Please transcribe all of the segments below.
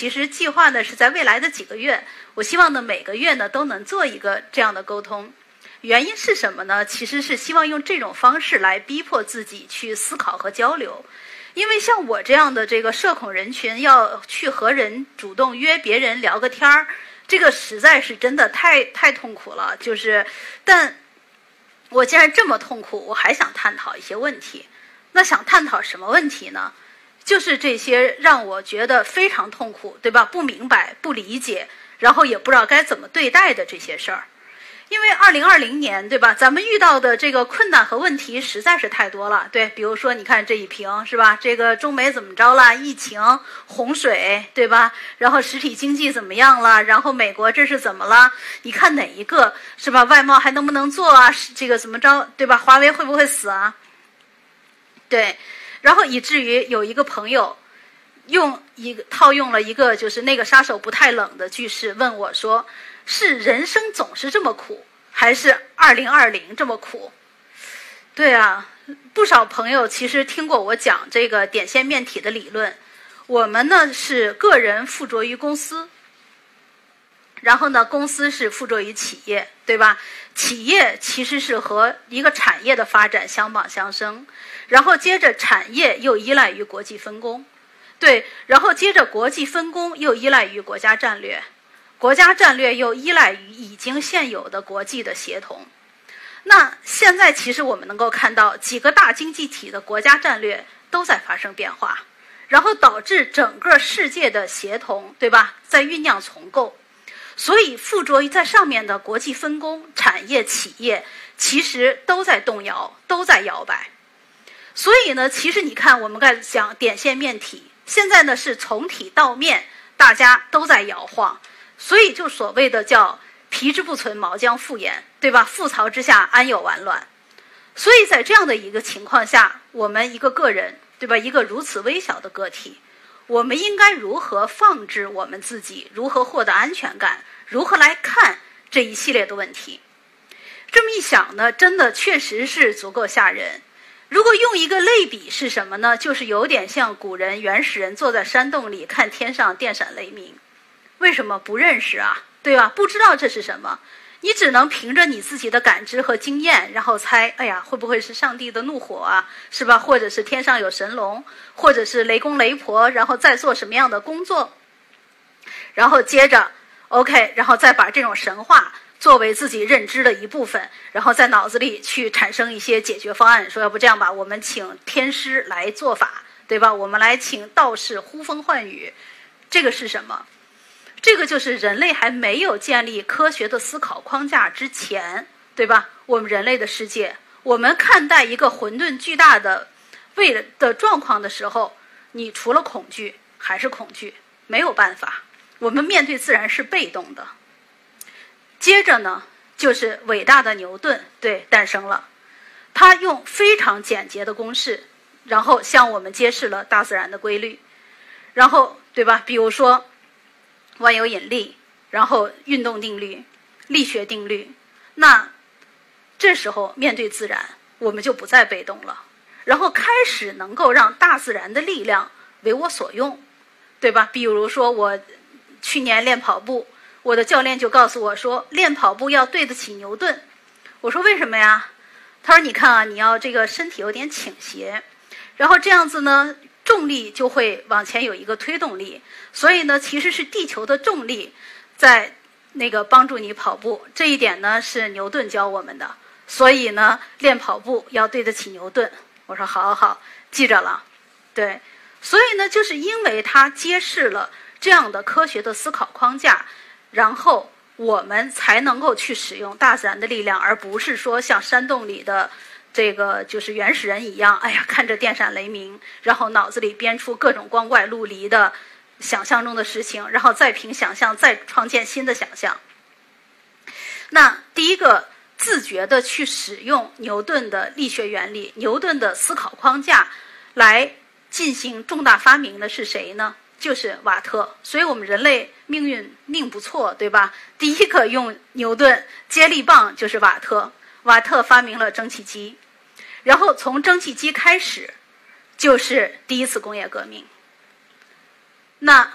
其实计划呢是在未来的几个月，我希望呢每个月呢都能做一个这样的沟通。原因是什么呢？其实是希望用这种方式来逼迫自己去思考和交流。因为像我这样的这个社恐人群，要去和人主动约别人聊个天儿，这个实在是真的太痛苦了。但我既然这么痛苦，我还想探讨一些问题。那想探讨什么问题呢？就是这些让我觉得非常痛苦，对吧？不明白、不理解，然后也不知道该怎么对待的这些事儿。因为2020年，对吧？咱们遇到的这个困难和问题实在是太多了，对，比如说你看这一屏，是吧？这个中美怎么着了？疫情、洪水，对吧？然后实体经济怎么样了？然后美国这是怎么了？你看哪一个是吧？外贸还能不能做啊？这个怎么着，对吧？华为会不会死啊？对，然后以至于有一个朋友套用了一个就是那个杀手不太冷的句式，问我说：是人生总是这么苦，还是2020这么苦？对啊，不少朋友其实听过我讲这个点线面体的理论。我们呢是个人附着于公司，然后呢公司是附着于企业，对吧？企业其实是和一个产业的发展相绑相生，然后接着产业又依赖于国际分工，对，然后接着国际分工又依赖于国家战略，国家战略又依赖于已经现有的国际的协同。那现在其实我们能够看到几个大经济体的国家战略都在发生变化，然后导致整个世界的协同，对吧，在酝酿重构。所以附着于在上面的国际分工、产业、企业其实都在动摇，都在摇摆。所以呢，其实你看我们刚才讲点线面体，现在呢是从体到面，大家都在摇晃。所以就所谓的叫皮之不存，毛将复焉，对吧？覆巢之下，安有完卵？所以在这样的一个情况下，我们一个个人，对吧？一个如此微小的个体，我们应该如何放置我们自己？如何获得安全感？如何来看这一系列的问题？这么一想呢，真的确实是足够吓人。如果用一个类比是什么呢？就是有点像古人原始人坐在山洞里看天上电闪雷鸣。为什么不认识啊？对吧？不知道这是什么，你只能凭着你自己的感知和经验，然后猜，哎呀，会不会是上帝的怒火啊？是吧？或者是天上有神龙，或者是雷公雷婆，然后再做什么样的工作？然后接着 OK， 然后再把这种神话作为自己认知的一部分，然后在脑子里去产生一些解决方案，说要不这样吧，我们请天师来做法，对吧？我们来请道士呼风唤雨。这个是什么？这个就是人类还没有建立科学的思考框架之前，对吧？我们人类的世界，我们看待一个混沌巨大的状况的时候，你除了恐惧还是恐惧，没有办法。我们面对自然是被动的。接着呢，就是伟大的牛顿，对，诞生了。他用非常简洁的公式，然后向我们揭示了大自然的规律。然后，对吧？比如说万有引力，然后运动定律、力学定律。那这时候面对自然，我们就不再被动了，然后开始能够让大自然的力量为我所用，对吧？比如说我去年练跑步，我的教练就告诉我说，练跑步要对得起牛顿。我说为什么呀？他说你看啊，你要这个身体有点倾斜，然后这样子呢，重力就会往前有一个推动力，所以呢，其实是地球的重力在那个帮助你跑步。这一点呢是牛顿教我们的，所以呢，练跑步要对得起牛顿。我说好好好，记着了。对，所以呢，就是因为它揭示了这样的科学的思考框架，然后我们才能够去使用大自然的力量，而不是说像山洞里的这个就是原始人一样，哎呀，看着电闪雷鸣，然后脑子里编出各种光怪陆离的想象中的事情，然后再凭想象再创建新的想象。那第一个自觉的去使用牛顿的力学原理、牛顿的思考框架来进行重大发明的是谁呢？就是瓦特。所以我们人类命不错，对吧？第一个用牛顿接力棒就是瓦特。瓦特发明了蒸汽机，然后从蒸汽机开始就是第一次工业革命。那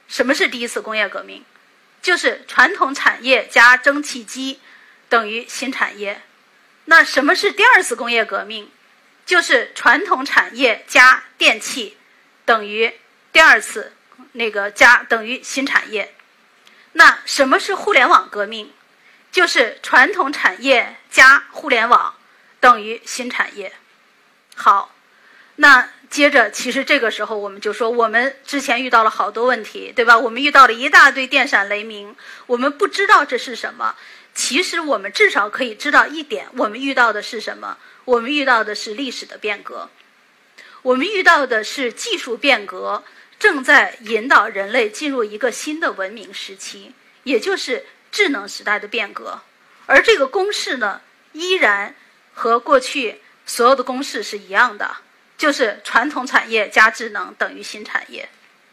什么是第一次工业革命？就是传统产业加蒸汽机等于新产业。那什么是第二次工业革命？就是传统产业加电气等于第二次等于新产业。那什么是互联网革命？就是传统产业加互联网等于新产业。好，那接着其实这个时候我们就说，我们之前遇到了好多问题，对吧？我们遇到了一大堆电闪雷鸣，我们不知道这是什么。其实我们至少可以知道一点，我们遇到的是什么？我们遇到的是历史的变革，我们遇到的是技术变革正在引导人类进入一个新的文明时期，也就是智能时代的变革。而这个公式呢，依然和过去所有的公式是一样的，就是传统产业加智能等于新产业。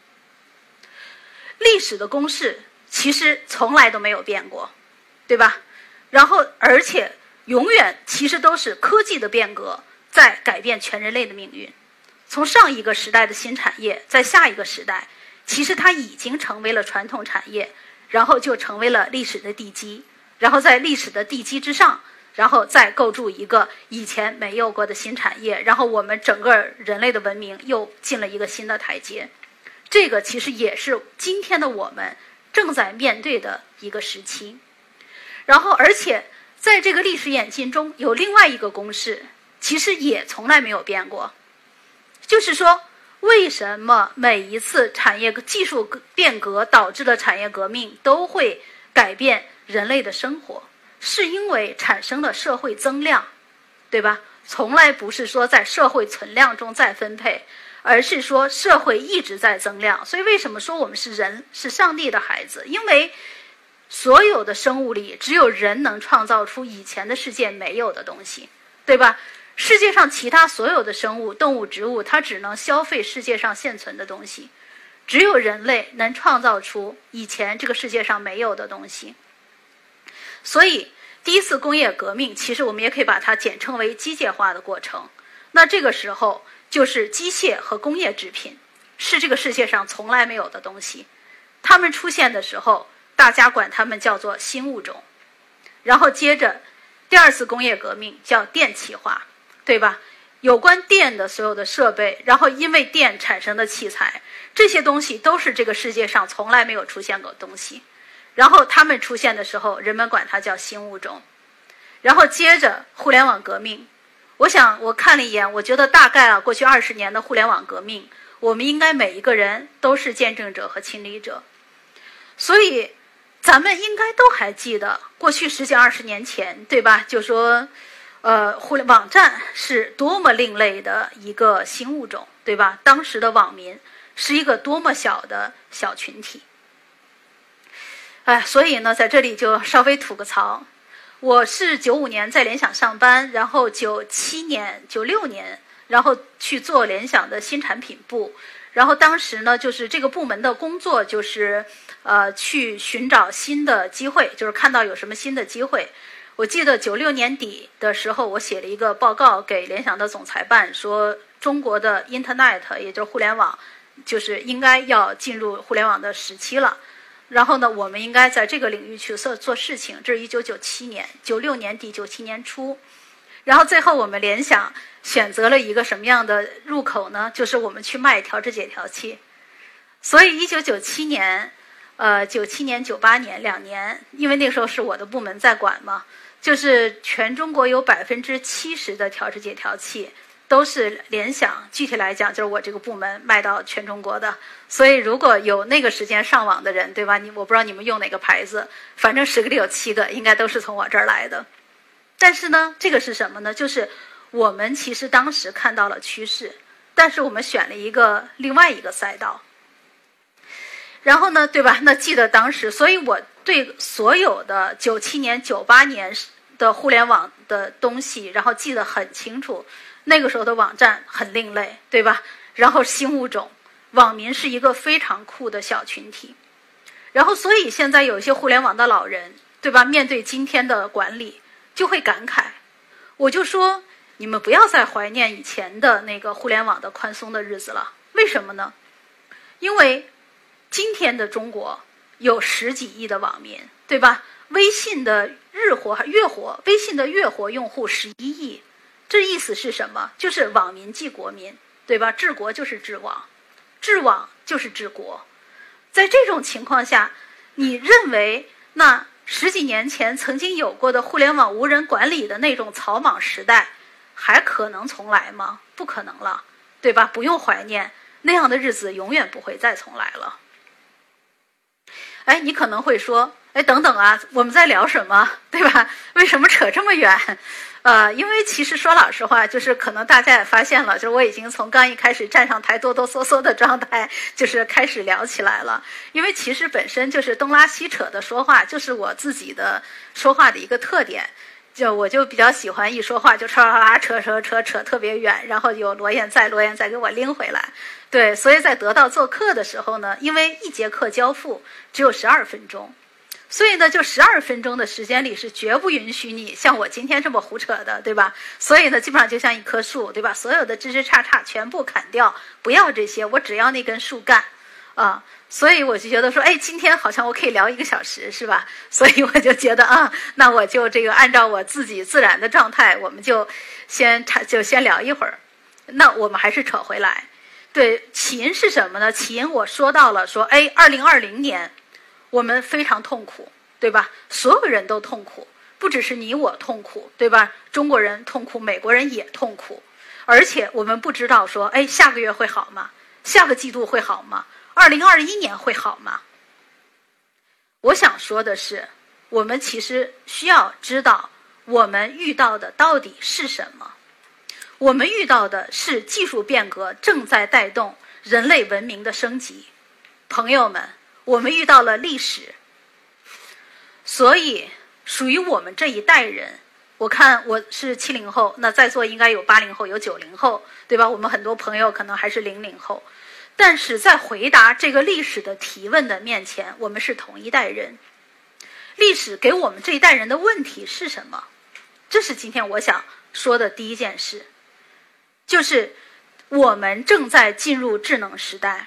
历史的公式其实从来都没有变过，对吧？然后而且永远其实都是科技的变革在改变全人类的命运。从上一个时代的新产业，在下一个时代，其实它已经成为了传统产业，然后就成为了历史的地基，然后在历史的地基之上，然后再构筑一个以前没有过的新产业，然后我们整个人类的文明又进了一个新的台阶。这个其实也是今天的我们正在面对的一个时期。然后而且在这个历史演进中有另外一个公式，其实也从来没有变过，就是说为什么每一次产业技术变革导致的产业革命都会改变人类的生活？是因为产生了社会增量，对吧？从来不是说在社会存量中再分配，而是说社会一直在增量。所以为什么说我们是人，是上帝的孩子？因为所有的生物里只有人能创造出以前的世界没有的东西，对吧？世界上其他所有的生物，动物、植物，它只能消费世界上现存的东西，只有人类能创造出以前这个世界上没有的东西。所以第一次工业革命其实我们也可以把它简称为机械化的过程。那这个时候就是机械和工业制品是这个世界上从来没有的东西，它们出现的时候大家管它们叫做新物种。然后接着第二次工业革命叫电气化，对吧？有关电的所有的设备，然后因为电产生的器材，这些东西都是这个世界上从来没有出现过的东西。然后它们出现的时候，人们管它叫新物种。然后接着互联网革命，我想我看了一眼，我觉得大概过去20年的互联网革命，我们应该每一个人都是见证者和亲历者。所以咱们应该都还记得过去10几20年前，对吧？就说互联网站是多么另类的一个新物种，对吧？当时的网民是一个多么小的小群体。所以呢，在这里就稍微吐个槽。我是95年在联想上班，然后97年、96年，然后去做联想的新产品部。然后当时呢，就是这个部门的工作就是去寻找新的机会，就是看到有什么新的机会。我记得96年底的时候，我写了一个报告给联想的总裁办，说中国的 Internet 也就是互联网，就是应该要进入互联网的时期了。然后呢，我们应该在这个领域去做事情。这是1997年，96年底97年初。然后最后我们联想选择了一个什么样的入口呢？就是我们去卖调制解调器。所以1997年97年98年2年，因为那个时候是我的部门在管嘛，就是全中国有70%的调制解调器都是联想，具体来讲就是我这个部门卖到全中国的。所以如果有那个时间上网的人，对吧？我不知道你们用哪个牌子，反正10个里有7个应该都是从我这儿来的。但是呢，这个是什么呢？就是我们其实当时看到了趋势，但是我们选了另外一个赛道。然后呢，对吧？那记得当时，所以我对所有的97年、98年的互联网的东西，然后记得很清楚。那个时候的网站很另类，对吧？然后新物种，网民是一个非常酷的小群体。然后所以现在有一些互联网的老人，对吧？面对今天的管理就会感慨，我就说你们不要再怀念以前的那个互联网的宽松的日子了。为什么呢？因为今天的中国有10几亿的网民，对吧？微信的月活用户11亿，这意思是什么？就是网民即国民，对吧？治国就是治网，治网就是治国。在这种情况下，你认为那10几年前曾经有过的互联网无人管理的那种草莽时代，还可能重来吗？不可能了，对吧？不用怀念，那样的日子永远不会再重来了。哎，你可能会说，哎，等等啊，我们在聊什么，对吧？为什么扯这么远？因为其实说老实话，就是可能大家也发现了，就是我已经从刚一开始站上台哆哆嗦嗦的状态，就是开始聊起来了。因为其实本身就是东拉西扯的说话，就是我自己的说话的一个特点。我就比较喜欢一说话就扯特别远，然后有罗燕再给我拎回来。对，所以在得到做课的时候呢，因为一节课交付只有12分钟，所以呢就12分钟的时间里是绝不允许你像我今天这么胡扯的，对吧？所以呢基本上就像一棵树，对吧？所有的枝枝杈杈全部砍掉，不要这些，我只要那根树干啊。所以我就觉得说，哎，今天好像我可以聊1个小时，是吧？所以我就觉得那我就这个按照我自己自然的状态，我们就先聊一会儿。那我们还是扯回来，对，起因是什么呢？起因我说到了，说，哎，2020年我们非常痛苦，对吧？所有人都痛苦，不只是你我痛苦，对吧？中国人痛苦，美国人也痛苦，而且我们不知道说，哎，下个月会好吗？下个季度会好吗？2021年会好吗？我想说的是，我们其实需要知道我们遇到的到底是什么。我们遇到的是技术变革正在带动人类文明的升级。朋友们，我们遇到了历史。所以属于我们这一代人，我看我是70后，那在座应该有80后有90后，对吧？我们很多朋友可能还是00后。但是在回答这个历史的提问的面前，我们是同一代人。历史给我们这一代人的问题是什么？这是今天我想说的第一件事，就是我们正在进入智能时代。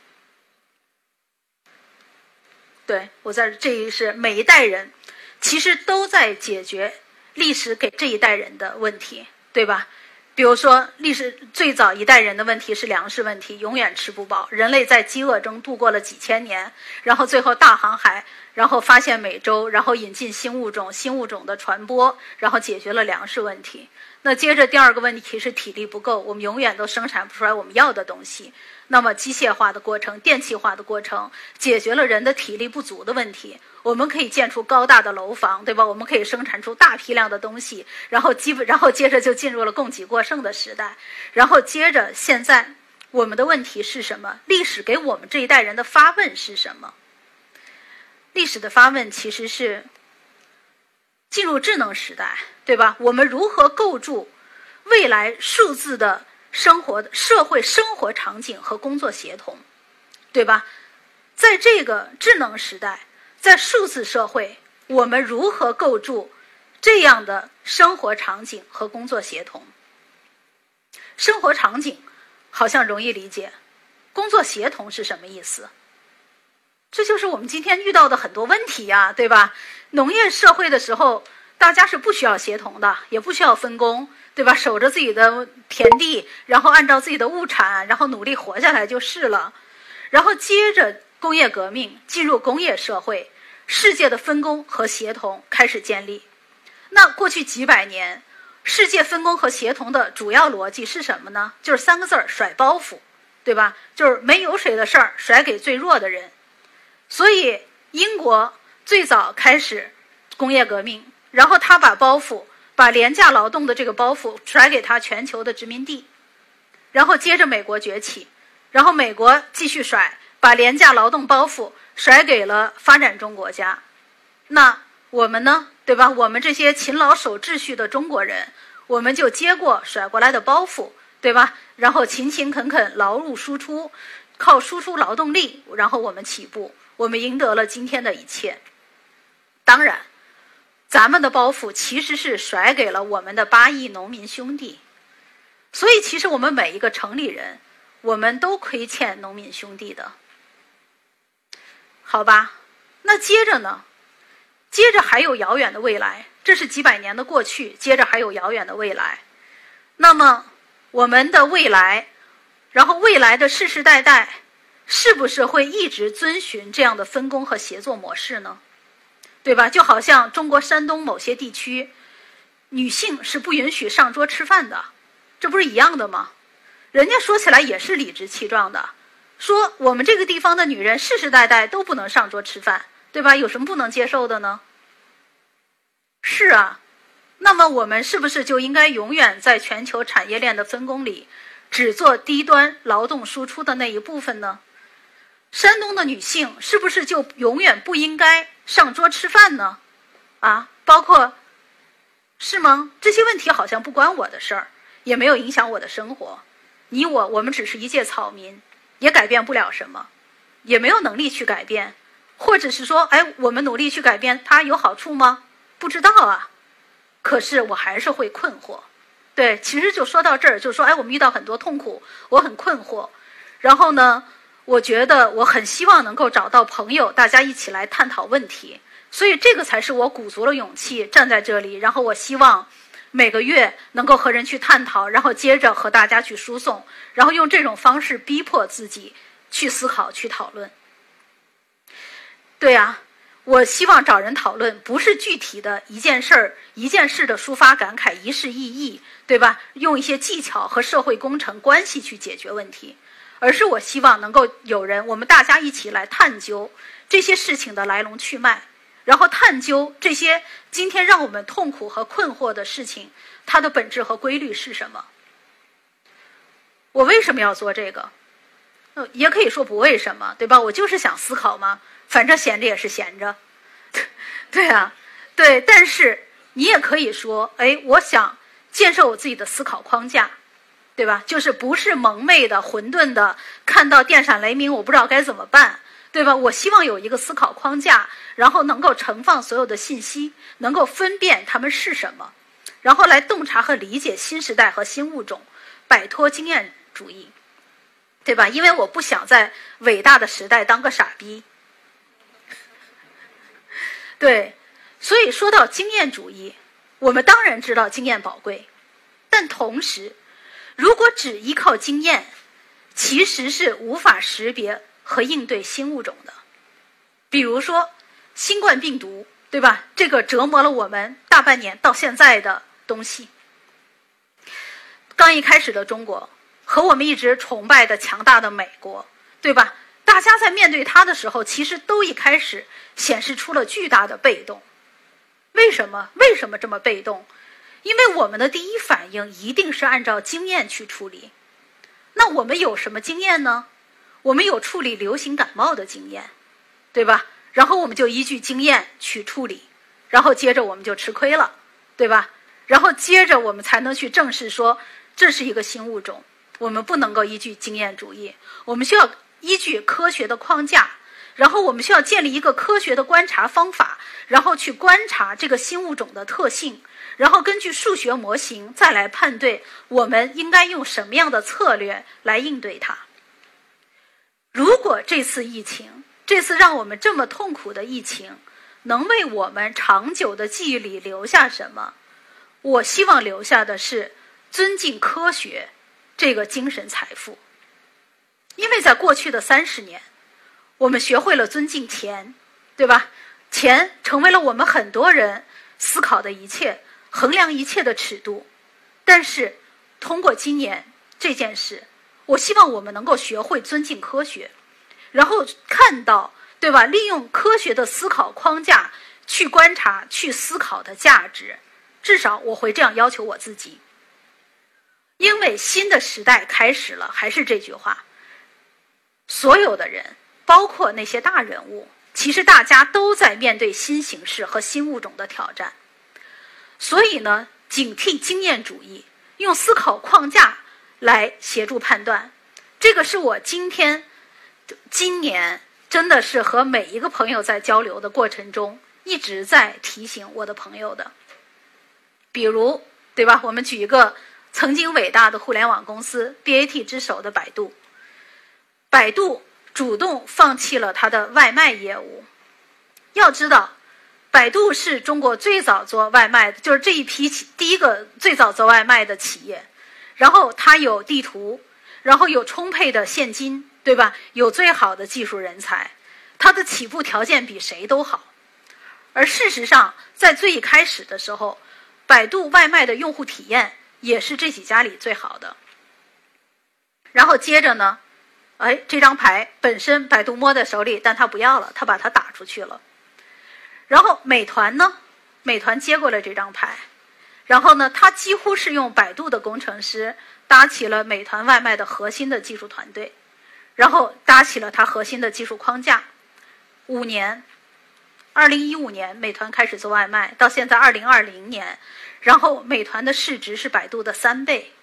对，我在这一是每一代人其实都在解决历史给这一代人的问题，对吧？比如说历史最早一代人的问题是粮食问题，永远吃不饱，人类在饥饿中度过了几千年，然后最后大航海，然后发现美洲，然后引进新物种的传播，然后解决了粮食问题。那接着第二个问题是体力不够，我们永远都生产不出来我们要的东西。那么机械化的过程，电气化的过程，解决了人的体力不足的问题。我们可以建出高大的楼房，对吧？我们可以生产出大批量的东西，然后接着就进入了供给过剩的时代。然后接着现在我们的问题是什么？历史给我们这一代人的发问是什么？历史的发问其实是进入智能时代，对吧？我们如何构筑未来数字的社会生活场景和工作协同，对吧？在这个智能时代，在数字社会，我们如何构筑这样的生活场景和工作协同？生活场景好像容易理解，工作协同是什么意思？这就是我们今天遇到的很多问题呀，对吧？农业社会的时候，大家是不需要协同的，也不需要分工，对吧？守着自己的田地，然后按照自己的物产，然后努力活下来就是了。然后接着工业革命，进入工业社会，世界的分工和协同开始建立。那过去几百年，世界分工和协同的主要逻辑是什么呢？就是3个字儿：甩包袱，对吧？就是没油水的事儿甩给最弱的人。所以英国最早开始工业革命，然后他把廉价劳动的这个包袱甩给他全球的殖民地，然后接着美国崛起，然后美国继续把廉价劳动包袱甩给了发展中国家。那我们呢，对吧？我们这些勤劳守秩序的中国人，我们就接过甩过来的包袱，对吧？然后勤勤恳恳劳入输出，靠输出劳动力，然后我们起步，我们赢得了今天的一切。当然咱们的包袱其实是甩给了我们的8亿农民兄弟。所以其实我们每一个城里人，我们都亏欠农民兄弟的。 好吧，那接着呢？接着还有遥远的未来，这是几百年的过去，接着还有遥远的未来。那么我们的未来，然后未来的世世代代，是不是会一直遵循这样的分工和协作模式呢？对吧？就好像中国山东某些地区，女性是不允许上桌吃饭的，这不是一样的吗？人家说起来也是理直气壮的，说我们这个地方的女人世世代代都不能上桌吃饭，对吧？有什么不能接受的呢？是啊，那么我们是不是就应该永远在全球产业链的分工里，只做低端劳动输出的那一部分呢？山东的女性是不是就永远不应该上桌吃饭呢？啊，包括，是吗？这些问题好像不关我的事儿，也没有影响我的生活。你我们只是一介草民，也改变不了什么，也没有能力去改变，或者是说，哎，我们努力去改变，它有好处吗？不知道啊。可是我还是会困惑。对，其实就说到这儿，就说，哎，我们遇到很多痛苦，我很困惑。然后呢，我觉得我很希望能够找到朋友，大家一起来探讨问题。所以这个才是我鼓足了勇气站在这里，然后我希望每个月能够和人去探讨，然后接着和大家去输送，然后用这种方式逼迫自己去思考、去讨论。对啊，我希望找人讨论，不是具体的一件事儿、一件事的抒发感慨、一事意义，对吧？用一些技巧和社会工程关系去解决问题，而是我希望能够有人，我们大家一起来探究这些事情的来龙去脉，然后探究这些今天让我们痛苦和困惑的事情，它的本质和规律是什么。我为什么要做这个？也可以说不为什么，对吧？我就是想思考嘛，反正闲着也是闲着。对啊，对，但是你也可以说，哎，我想建设我自己的思考框架，对吧？就是不是蒙昧的、混沌的，看到电闪雷鸣我不知道该怎么办，对吧？我希望有一个思考框架，然后能够盛放所有的信息，能够分辨它们是什么，然后来洞察和理解新时代和新物种，摆脱经验主义，对吧？因为我不想在伟大的时代当个傻逼。对，所以说到经验主义，我们当然知道经验宝贵，但同时，如果只依靠经验，其实是无法识别和应对新物种的。比如说新冠病毒，对吧？这个折磨了我们大半年到现在的东西，刚一开始的中国和我们一直崇拜的强大的美国，对吧？大家在面对它的时候，其实都一开始显示出了巨大的被动。为什么？为什么这么被动？因为我们的第一反应一定是按照经验去处理。那我们有什么经验呢？我们有处理流行感冒的经验，对吧？然后我们就依据经验去处理，然后接着我们就吃亏了，对吧？然后接着我们才能去正视说这是一个新物种，我们不能够依据经验主义，我们需要依据科学的框架，然后我们需要建立一个科学的观察方法，然后去观察这个新物种的特性，然后根据数学模型再来判对我们应该用什么样的策略来应对它。如果这次疫情，这次让我们这么痛苦的疫情，能为我们长久的记忆里留下什么？我希望留下的是尊敬科学这个精神财富。因为在过去的30年，我们学会了尊敬钱，对吧？钱成为了我们很多人思考的一切、衡量一切的尺度。但是通过今年这件事，我希望我们能够学会尊敬科学，然后看到，对吧？利用科学的思考框架去观察、去思考的价值。至少我会这样要求我自己。因为新的时代开始了，还是这句话，所有的人，包括那些大人物，其实大家都在面对新形势和新物种的挑战。所以呢，警惕经验主义，用思考框架来协助判断，这个是我今年真的是和每一个朋友在交流的过程中一直在提醒我的朋友的。比如，对吧？我们举一个曾经伟大的互联网公司 BAT 之首的百度。百度主动放弃了它的外卖业务。要知道，百度是中国最早做外卖的，就是这一批第一个最早做外卖的企业。然后它有地图，然后有充沛的现金，对吧？有最好的技术人才，它的起步条件比谁都好。而事实上，在最一开始的时候，百度外卖的用户体验也是这几家里最好的。然后接着呢，这张牌本身百度摸在手里，但他不要了，他把它打出去了。然后美团呢，美团接过了这张牌，然后呢，他几乎是用百度的工程师搭起了美团外卖的核心的技术团队，然后搭起了它核心的技术框架。5年，2015年美团开始做外卖，到现在2020年，然后美团的市值是百度的3倍。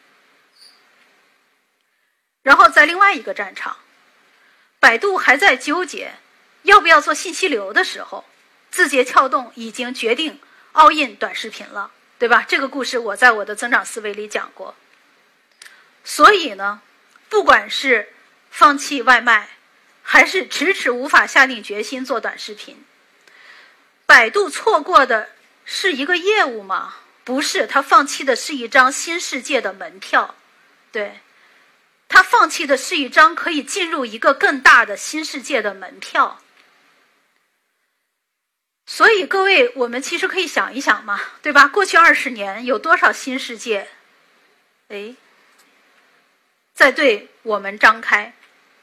然后在另外一个战场，百度还在纠结要不要做信息流的时候，字节跳动已经决定 all in 短视频了，对吧？这个故事我在我的增长思维里讲过。所以呢，不管是放弃外卖，还是迟迟无法下定决心做短视频，百度错过的是一个业务吗？不是，他放弃的是一张新世界的门票。对，他放弃的是一张可以进入一个更大的新世界的门票。所以各位，我们其实可以想一想嘛，对吧？过去20年有多少新世界在对我们张开，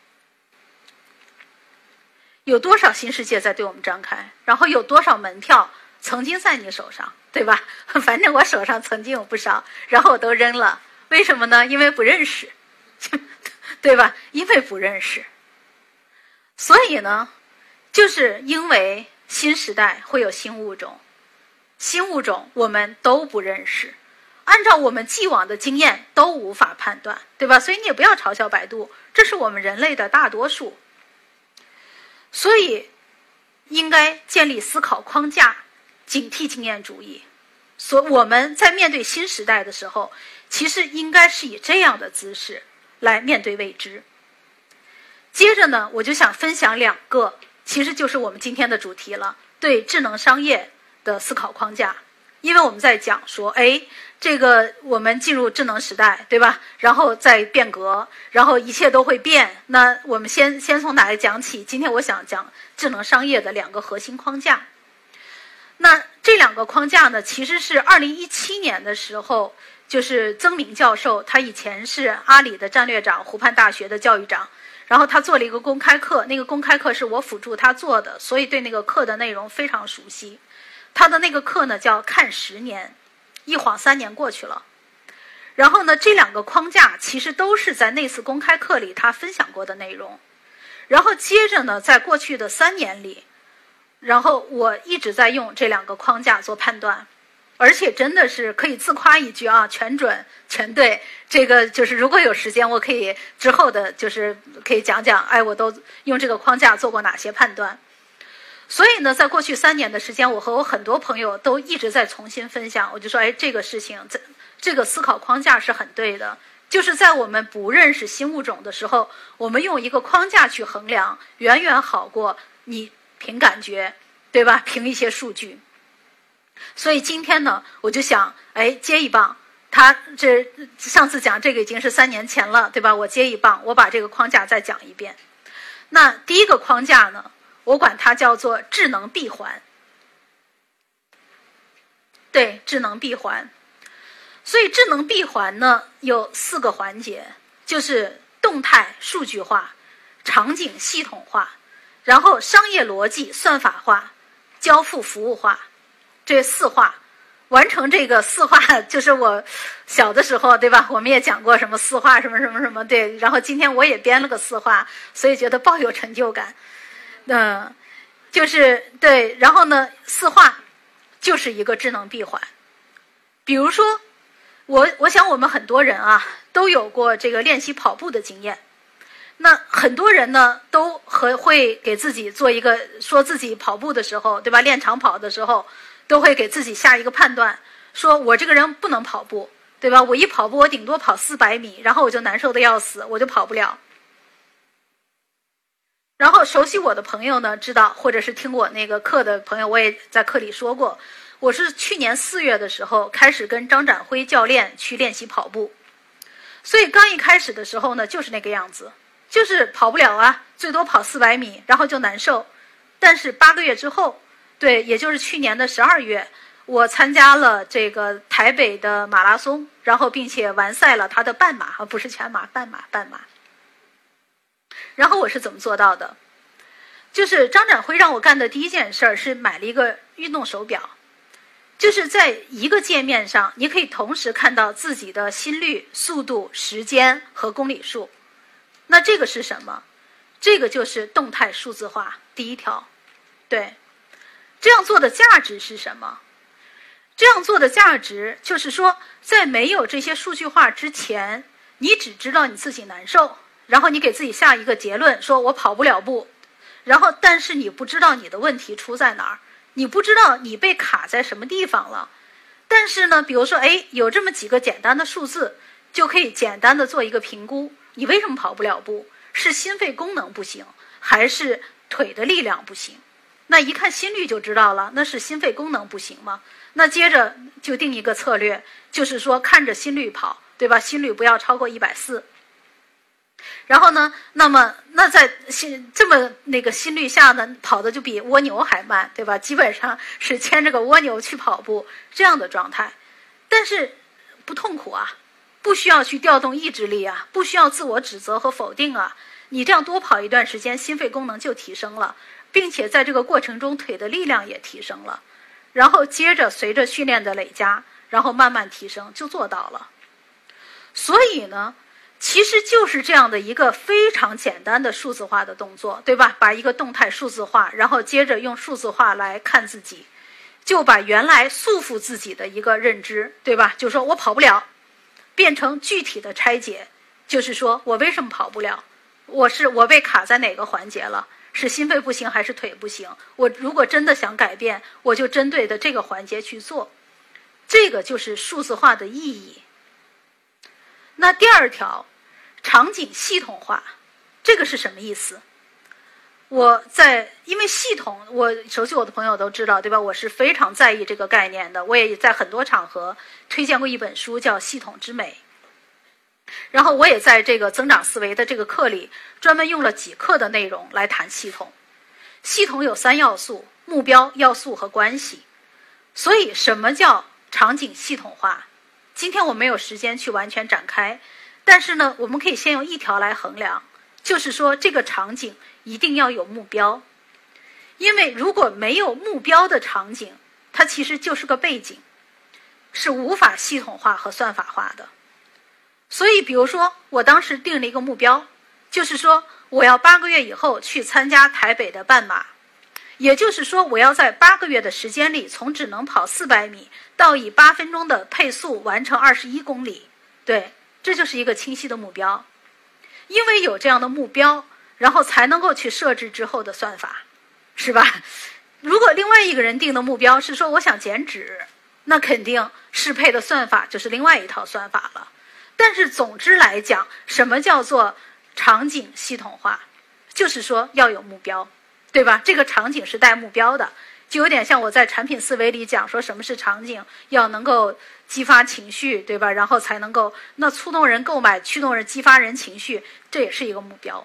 有多少新世界在对我们张开，然后有多少门票曾经在你手上，对吧？反正我手上曾经有不少，然后我都扔了。为什么呢？因为不认识，对吧？因为不认识。所以呢，就是因为新时代会有新物种，新物种我们都不认识，按照我们既往的经验都无法判断，对吧？所以你也不要嘲笑百度，这是我们人类的大多数。所以应该建立思考框架，警惕经验主义。我们在面对新时代的时候，其实应该是以这样的姿势来面对未知。接着呢，我就想分享2个，其实就是我们今天的主题了，对智能商业的思考框架。因为我们在讲说，这个我们进入智能时代，对吧？然后再变革，然后一切都会变。那我们先从哪里讲起？今天我想讲智能商业的2个核心框架。那这2个框架呢，其实是2017年的时候，就是曾明教授，他以前是阿里的战略长，湖畔大学的教育长，然后他做了一个公开课，那个公开课是我辅助他做的，所以对那个课的内容非常熟悉。他的那个课呢叫看10年，一晃3年过去了。然后呢，这2个框架其实都是在那次公开课里他分享过的内容。然后接着呢，在过去的3年里，然后我一直在用这2个框架做判断，而且真的是可以自夸一句啊，全准全对。这个就是如果有时间，我可以之后的就是可以讲讲，我都用这个框架做过哪些判断。所以呢，在过去3年的时间，我和我很多朋友都一直在重新分享。我就说，这个事情，这个思考框架是很对的。就是在我们不认识新物种的时候，我们用一个框架去衡量，远远好过你凭感觉，对吧？凭一些数据。所以今天呢，我就想，接一棒。上次讲这个已经是3年前了，对吧？我接一棒，我把这个框架再讲一遍。那第一个框架呢，我管它叫做智能闭环。对，智能闭环。所以智能闭环呢有4个环节，就是动态数据化、场景系统化，然后商业逻辑算法化、交付服务化，这4化。完成这个4化，就是我小的时候，对吧？我们也讲过什么4化什么什么什么，对。然后今天我也编了个4化，所以觉得抱有成就感。就是对。然后呢，4化就是一个智能闭环。比如说，我想我们很多人啊都有过这个练习跑步的经验。那很多人呢都会给自己做一个，说自己跑步的时候，对吧？练长跑的时候。都会给自己下一个判断，说我这个人不能跑步，对吧？我一跑步，我顶多跑400米，然后我就难受的要死，我就跑不了。 然后熟悉我的朋友呢知道，或者是听我那个课的朋友，我也在课里说过，我是去年4月的时候开始跟张展辉教练去练习跑步，所以刚一开始的时候呢就是那个样子，就是跑不了啊，最多跑400米，然后就难受。但是8个月之后，对，也就是去年的12月，我参加了这个台北的马拉松，然后并且完赛了他的半马，不是全马，半马。然后我是怎么做到的？就是张展辉让我干的第一件事是买了一个运动手表，就是在一个界面上，你可以同时看到自己的心率、速度、时间和公里数。那这个是什么？这个就是动态数字化，第一条。对，这样做的价值是什么？这样做的价值就是说，在没有这些数据化之前，你只知道你自己难受，然后你给自己下一个结论，说我跑不了步，然后但是你不知道你的问题出在哪儿，你不知道你被卡在什么地方了。但是呢，比如说，有这么几个简单的数字，就可以简单的做一个评估，你为什么跑不了步？是心肺功能不行，还是腿的力量不行？那一看心率就知道了，那是心肺功能不行吗？那接着就定一个策略，就是说看着心率跑，对吧？心率不要超过140。然后呢，那在这么那个心率下呢，跑的就比蜗牛还慢，对吧？基本上是牵着个蜗牛去跑步这样的状态，但是不痛苦啊，不需要去调动意志力啊，不需要自我指责和否定啊。你这样多跑一段时间，心肺功能就提升了，并且在这个过程中腿的力量也提升了，然后接着随着训练的累加，然后慢慢提升，就做到了。所以呢，其实就是这样的一个非常简单的数字化的动作，对吧？把一个动态数字化，然后接着用数字化来看自己，就把原来束缚自己的一个认知，对吧？就是说我跑不了，变成具体的拆解，就是说我为什么跑不了？我被卡在哪个环节了？是心肺不行还是腿不行？我如果真的想改变，我就针对的这个环节去做，这个就是数字化的意义。那第二条，场景系统化，这个是什么意思？因为系统，我熟悉我的朋友都知道，对吧？我是非常在意这个概念的，我也在很多场合推荐过一本书叫《系统之美》。然后我也在这个增长思维的这个课里，专门用了几课的内容来谈系统。系统有3要素：目标、要素和关系。所以什么叫场景系统化？今天我没有时间去完全展开，但是呢，我们可以先用一条来衡量，就是说这个场景一定要有目标。因为如果没有目标的场景，它其实就是个背景，是无法系统化和算法化的。所以比如说我当时定了一个目标，就是说我要8个月以后去参加台北的半马，也就是说我要在8个月的时间里，从只能跑400米到以8分钟的配速完成21公里。对，这就是一个清晰的目标。因为有这样的目标，然后才能够去设置之后的算法，是吧？如果另外一个人定的目标是说我想减脂，那肯定适配的算法就是另外一套算法了。但是总之来讲，什么叫做场景系统化？就是说要有目标，对吧？这个场景是带目标的，就有点像我在产品思维里讲说什么是场景，要能够激发情绪，对吧？然后才能够触动人购买，驱动人激发人情绪，这也是一个目标。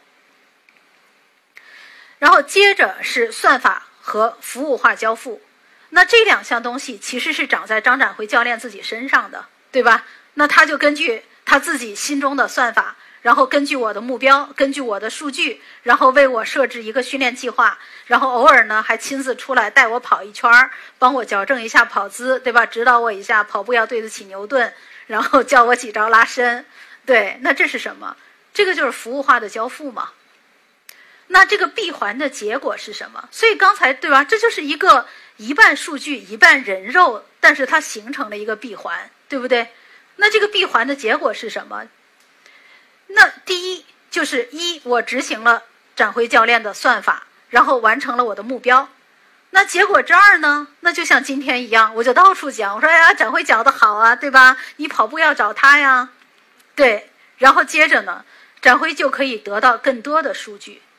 然后接着是算法和服务化交付，那这2项东西其实是长在张展辉教练自己身上的，对吧？那他就根据他自己心中的算法，然后根据我的目标，根据我的数据，然后为我设置一个训练计划，然后偶尔呢还亲自出来带我跑一圈，帮我矫正一下跑姿，对吧？指导我一下跑步要对得起牛顿，然后教我几招拉伸。对，那这是什么？这个就是服务化的交付嘛。那这个闭环的结果是什么？所以刚才对吧，这就是一个一半数据一半人肉，但是它形成了一个闭环，对不对？那这个闭环的结果是什么？那第一就是我执行了展辉教练的算法，然后完成了我的目标。那结果之2呢？那就像今天一样，我就到处讲，我说展辉讲得好啊，对吧？你跑步要找他呀，对。然后接着呢，展辉就可以得到更多的数据，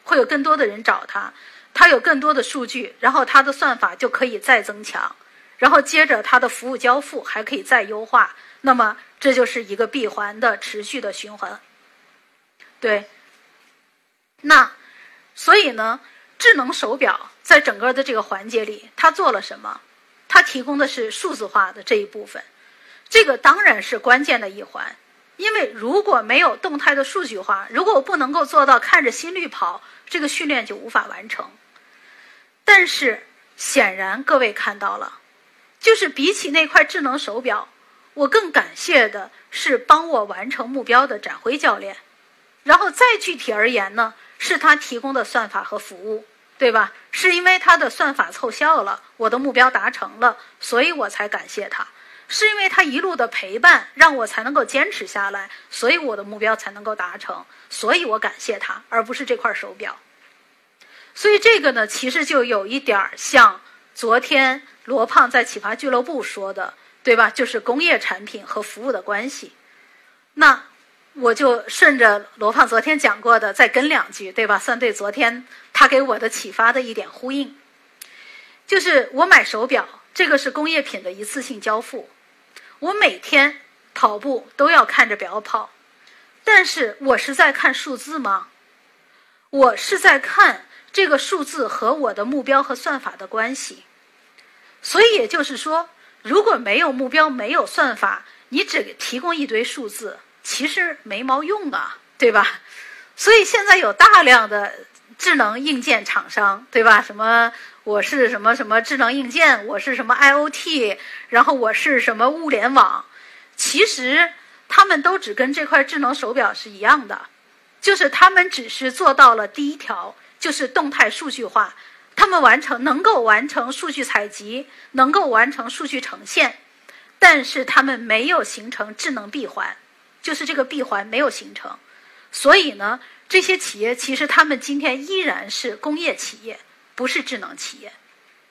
会有更多的人找他，他有更多的数据，然后他的算法就可以再增强，然后接着他的服务交付还可以再优化，那么这就是一个闭环的持续的循环。对，那所以呢，智能手表在整个的这个环节里，它做了什么？它提供的是数字化的这一部分，这个当然是关键的一环。因为如果没有动态的数据化，如果我不能够做到看着心率跑，这个训练就无法完成。但是显然各位看到了，就是比起那块智能手表，我更感谢的是帮我完成目标的展辉教练。然后再具体而言呢，是他提供的算法和服务，对吧？是因为他的算法凑效了，我的目标达成了，所以我才感谢他。是因为他一路的陪伴，让我才能够坚持下来，所以我的目标才能够达成，所以我感谢他，而不是这块手表。所以这个呢，其实就有一点像昨天罗胖在启发俱乐部说的，对吧？就是工业产品和服务的关系。那我就顺着罗胖昨天讲过的再跟两句，对吧？算对昨天他给我的启发的一点呼应。就是我买手表，这个是工业品的一次性交付，我每天跑步都要看着表跑，但是我是在看数字吗？我是在看这个数字和我的目标和算法的关系。所以也就是说，如果没有目标，没有算法，你只提供一堆数字，其实没毛用啊，对吧？所以现在有大量的智能硬件厂商，对吧？什么我是什么什么智能硬件，我是什么 IoT， 然后我是什么物联网，其实他们都只跟这块智能手表是一样的，就是他们只是做到了第一条，就是动态数据化，他们能够完成数据采集，能够完成数据呈现，但是他们没有形成智能闭环，就是这个闭环没有形成。所以呢，这些企业其实他们今天依然是工业企业，不是智能企业。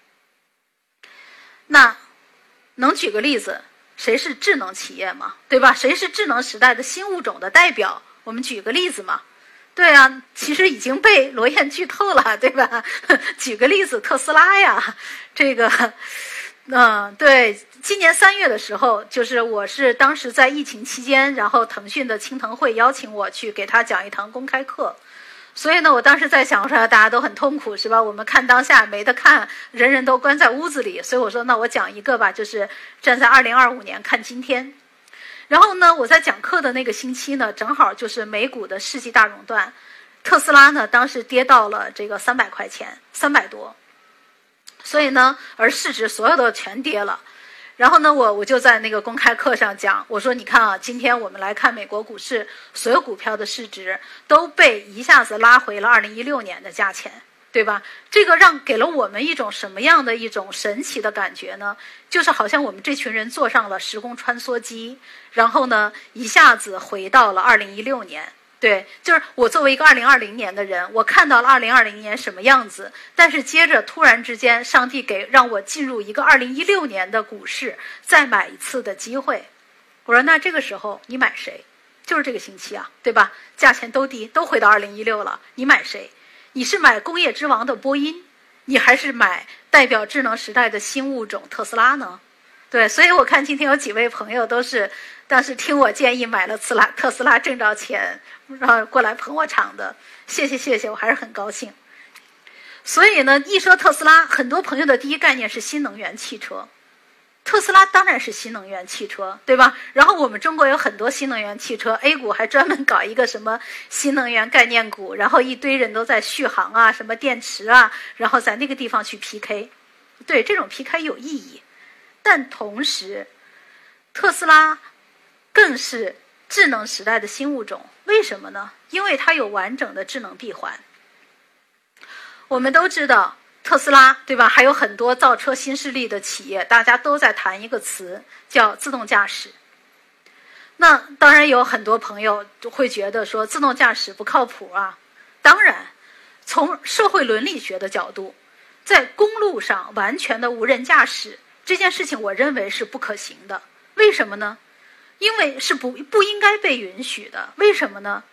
那能举个例子，谁是智能企业吗？对吧？谁是智能时代的新物种的代表？我们举个例子嘛。对啊，其实已经被罗燕剧透了，对吧？举个例子，特斯拉呀，这个对，今年3月的时候，就是我是当时在疫情期间，然后腾讯的青腾会邀请我去给他讲一堂公开课，所以呢，我当时在想说大家都很痛苦是吧？我们看当下没得看，人人都关在屋子里，所以我说那我讲一个吧，就是站在2025年看今天。然后呢，我在讲课的那个星期呢，正好就是美股的世纪大熔断，特斯拉呢当时跌到了这个300块钱，300多。所以呢，而市值所有的全跌了。然后呢，我就在那个公开课上讲，我说你看啊，今天我们来看美国股市，所有股票的市值都被一下子拉回了2016年的价钱，对吧？这个给了我们一种什么样的一种神奇的感觉呢？就是好像我们这群人坐上了时空穿梭机，然后呢，一下子回到了2016年。对，就是我作为一个2020年的人，我看到了2020年什么样子，但是接着突然之间，上帝让我进入一个2016年的股市，再买一次的机会。我说那这个时候你买谁？就是这个星期啊，对吧？价钱都低，都回到2016了，你买谁？你是买工业之王的波音，你还是买代表智能时代的新物种特斯拉呢？对，所以我看今天有几位朋友都是当时听我建议买了特斯拉挣着钱，然后过来捧我场的，谢谢，我还是很高兴。所以呢，一说特斯拉，很多朋友的第一概念是新能源汽车，特斯拉当然是新能源汽车，对吧？然后我们中国有很多新能源汽车 ，A 股还专门搞一个什么新能源概念股，然后一堆人都在续航啊，什么电池啊，然后在那个地方去 PK。对，这种 PK 有意义。但同时，特斯拉更是智能时代的新物种。为什么呢？因为它有完整的智能闭环。我们都知道特斯拉，对吧？还有很多造车新势力的企业，大家都在谈一个词，叫自动驾驶。那当然有很多朋友会觉得说自动驾驶不靠谱啊。当然，从社会伦理学的角度，在公路上完全的无人驾驶这件事情，我认为是不可行的。为什么呢？因为是不应该被允许的。为什么呢？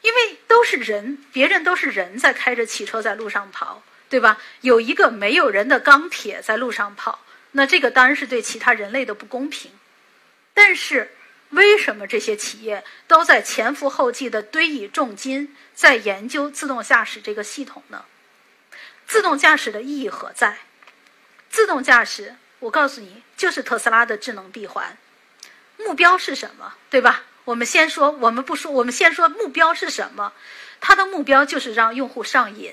因为都是人，别人都是人在开着汽车在路上跑，对吧？有一个没有人的钢铁在路上跑，那这个当然是对其他人类的不公平。但是为什么这些企业都在前赴后继地堆以重金在研究自动驾驶这个系统呢？自动驾驶的意义何在？自动驾驶，我告诉你，就是特斯拉的智能闭环。目标是什么，对吧？我们先说目标是什么？它的目标就是让用户上瘾，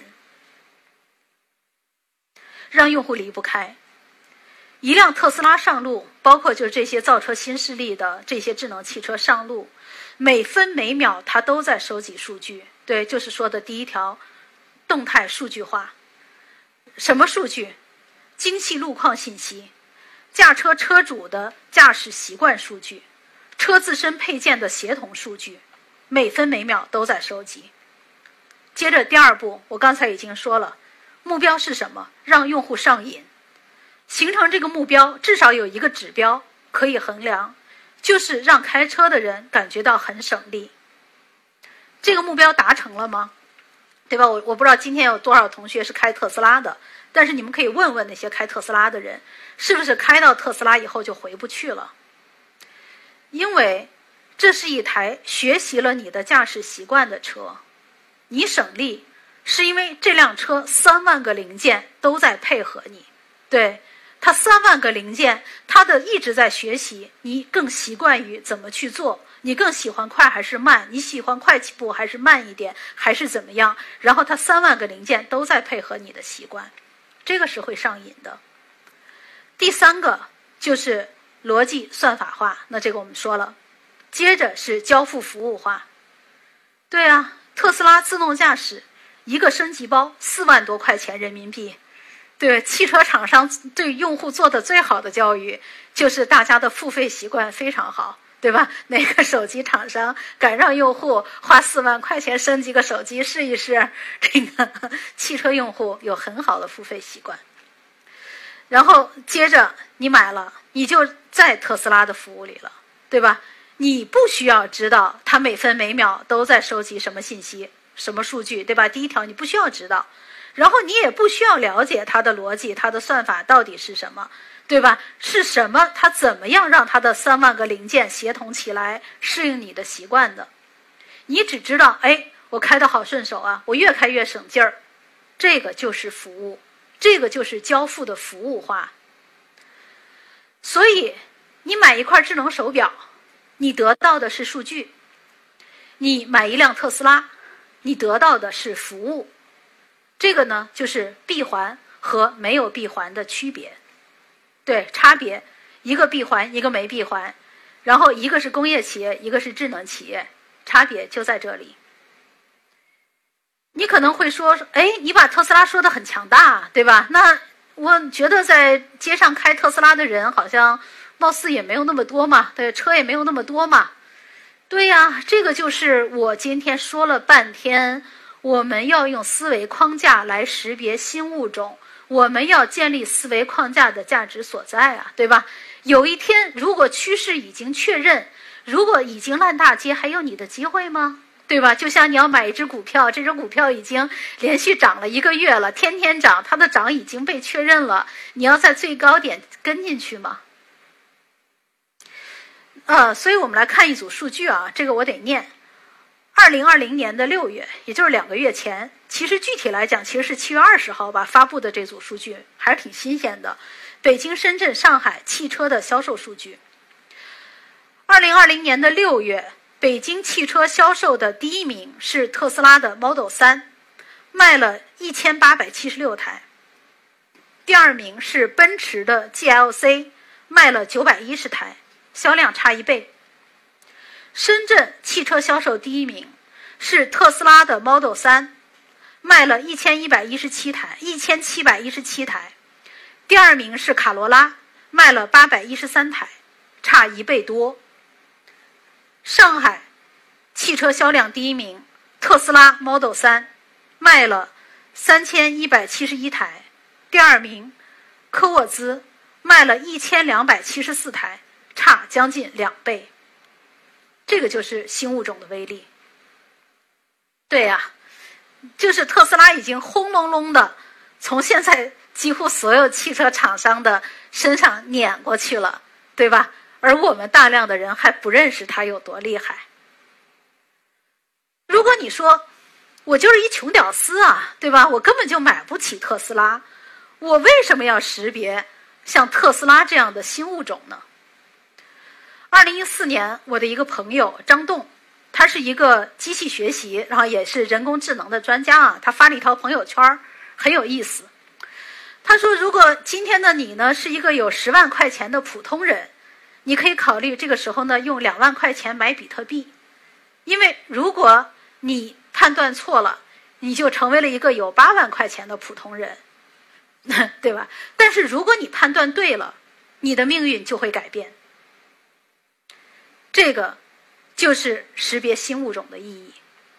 让用户离不开。一辆特斯拉上路，包括就是这些造车新势力的这些智能汽车上路，每分每秒它都在收集数据。对，就是说的第一条，动态数据化。什么数据？精细路况信息，驾车车主的驾驶习惯数据，车自身配件的协同数据，每分每秒都在收集。接着第二步，我刚才已经说了，目标是什么？让用户上瘾。形成这个目标，至少有一个指标可以衡量，就是让开车的人感觉到很省力。这个目标达成了吗？对吧？我不知道今天有多少同学是开特斯拉的，但是你们可以问问那些开特斯拉的人，是不是开到特斯拉以后就回不去了？因为这是一台学习了你的驾驶习惯的车，你省力是因为这辆车3万个零件都在配合你，对，它3万个零件，它一直在学习，你更习惯于怎么去做，你更喜欢快还是慢，你喜欢快起步还是慢一点，还是怎么样，然后它3万个零件都在配合你的习惯，这个是会上瘾的。第三个就是逻辑算法化，那这个我们说了。接着是交付服务化。对啊，特斯拉自动驾驶一个升级包4万多块钱人民币。对，汽车厂商对用户做的最好的教育就是大家的付费习惯非常好，对吧？哪个手机厂商敢让用户花4万块钱升级个手机试一试？这个汽车用户有很好的付费习惯。然后接着你买了，你就在特斯拉的服务里了，对吧？你不需要知道它每分每秒都在收集什么信息、什么数据，对吧？第一条你不需要知道，然后你也不需要了解它的逻辑、它的算法到底是什么，对吧？是什么？它怎么样让它的3万个零件协同起来，适应你的习惯的？你只知道，哎，我开得好顺手啊，我越开越省劲儿，这个就是服务，这个就是交付的服务化。所以，你买一块智能手表，你得到的是数据；你买一辆特斯拉，你得到的是服务。这个呢，就是闭环和没有闭环的区别。对，差别，一个闭环，一个没闭环，然后一个是工业企业，一个是智能企业，差别就在这里。你可能会说，哎，你把特斯拉说得很强大，对吧？那我觉得在街上开特斯拉的人好像貌似也没有那么多嘛，对，车也没有那么多嘛。对呀，这个就是我今天说了半天，我们要用思维框架来识别新物种，我们要建立思维框架的价值所在啊，对吧？有一天如果趋势已经确认，如果已经烂大街，还有你的机会吗？对吧？就像你要买一只股票，这只股票已经连续涨了1个月了，天天涨，它的涨已经被确认了，你要在最高点跟进去吗？所以我们来看一组数据啊，这个我得念。2020年的6月，也就是2个月前，其实具体来讲，其实是7月20号吧发布的这组数据，还是挺新鲜的。北京、深圳、上海汽车的销售数据。2020年的6月，北京汽车销售的第一名是特斯拉的 Model 3，卖了1876台。第二名是奔驰的 GLC， 卖了910台，销量差1倍。深圳汽车销售第一名是特斯拉的 Model 3，卖了1717台。第二名是卡罗拉，卖了813台，差1倍多。上海汽车销量第一名，特斯拉 Model 3，卖了3171台。第二名科沃兹，卖了1274台，差将近2倍。这个就是新物种的威力。 对呀，就是特斯拉已经轰隆隆的从现在几乎所有汽车厂商的身上碾过去了，对吧？而我们大量的人还不认识它有多厉害。如果你说我就是一穷屌丝啊，对吧？我根本就买不起特斯拉，我为什么要识别像特斯拉这样的新物种呢？2014年，我的一个朋友张栋，他是一个机器学习，然后也是人工智能的专家啊，他发了一条朋友圈，很有意思。他说，如果今天的你呢是一个有10万块钱的普通人，你可以考虑这个时候呢用2万块钱买比特币，因为如果你判断错了，你就成为了一个有8万块钱的普通人，对吧？但是如果你判断对了，你的命运就会改变。这个就是识别新物种的意义。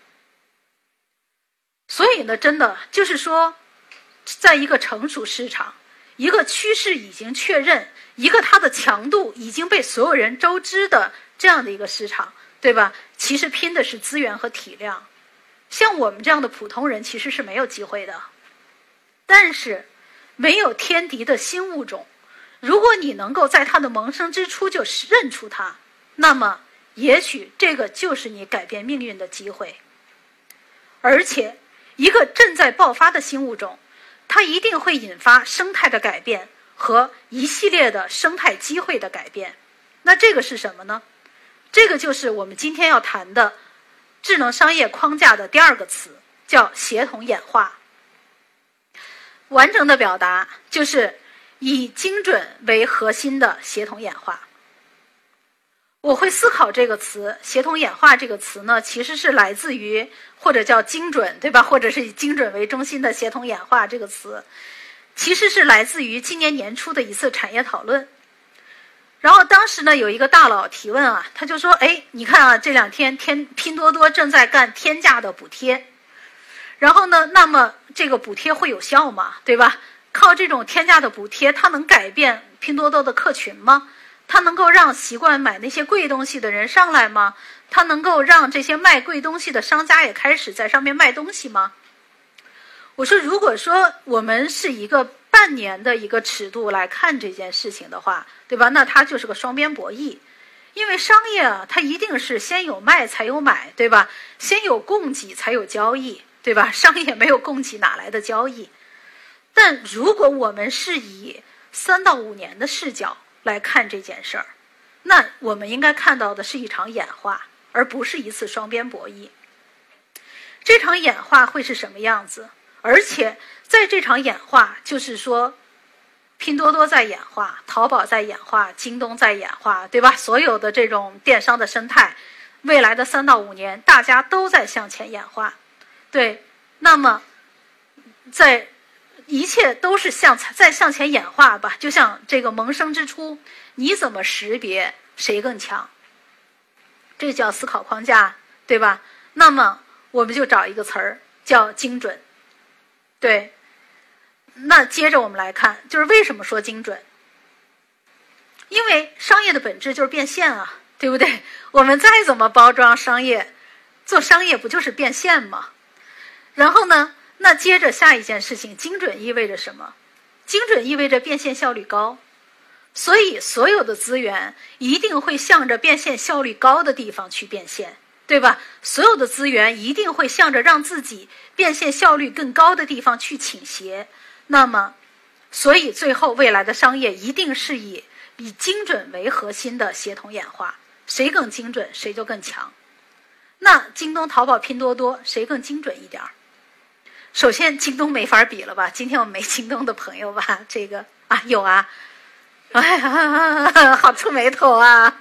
所以呢，真的就是说，在一个成熟市场，一个趋势已经确认，一个它的强度已经被所有人周知的这样的一个市场，对吧？其实拼的是资源和体量。像我们这样的普通人其实是没有机会的。但是没有天敌的新物种，如果你能够在它的萌生之初就认出它，那么也许这个就是你改变命运的机会。而且一个正在爆发的新物种，它一定会引发生态的改变和一系列的生态机会的改变。那这个是什么呢？这个就是我们今天要谈的智能商业框架的第2个词，叫协同演化。完整的表达就是以精准为核心的协同演化。我会思考这个词，协同演化这个词呢，其实是来自于或者叫精准，对吧？或者是以精准为中心的协同演化这个词，其实是来自于今年年初的一次产业讨论。然后当时呢，有一个大佬提问啊，他就说：“哎，你看啊，这2天拼多多正在干天价的补贴，然后呢，那么这个补贴会有效吗？对吧？靠这种天价的补贴，它能改变拼多多的客群吗？它能够让习惯买那些贵东西的人上来吗？它能够让这些卖贵东西的商家也开始在上面卖东西吗？”我说，如果说我们是一个半年的一个尺度来看这件事情的话，对吧？那它就是个双边博弈。因为商业啊，它一定是先有卖才有买，对吧？先有供给才有交易，对吧？商业没有供给哪来的交易？但如果我们是以3到5年的视角来看这件事儿，那我们应该看到的是一场演化，而不是一次双边博弈。这场演化会是什么样子？而且在这场演化，就是说拼多多在演化，淘宝在演化，京东在演化，对吧？所有的这种电商的生态，未来的3到5年，大家都在向前演化。对，那么在一切都是在向前演化吧，就像这个萌生之初，你怎么识别谁更强？这叫思考框架，对吧？那么我们就找一个词儿叫精准。对，那接着我们来看，就是为什么说精准？因为商业的本质就是变现啊，对不对？我们再怎么包装商业，做商业不就是变现吗？然后呢，那接着下一件事情，精准意味着什么？精准意味着变现效率高，所以所有的资源一定会向着变现效率高的地方去变现，对吧？所有的资源一定会向着让自己变现效率更高的地方去倾斜。那么，所以最后未来的商业一定是以精准为核心的协同演化，谁更精准，谁就更强。那京东、淘宝、拼多多谁更精准一点？首先，京东没法比了吧？今天我们没京东的朋友吧？这个啊，有啊，哎呀，好触眉头啊！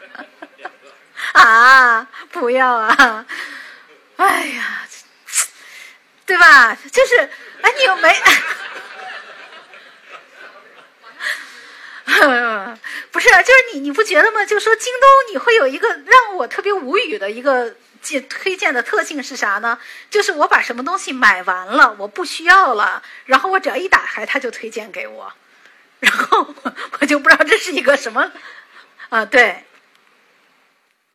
啊，不要啊！哎呀，对吧？就是，哎，你有没？不是啊，就是你不觉得吗？就说京东你会有一个让我特别无语的一个推荐的特性是啥呢？就是我把什么东西买完了，我不需要了，然后我只要一打开，它就推荐给我，然后我就不知道这是一个什么啊？对，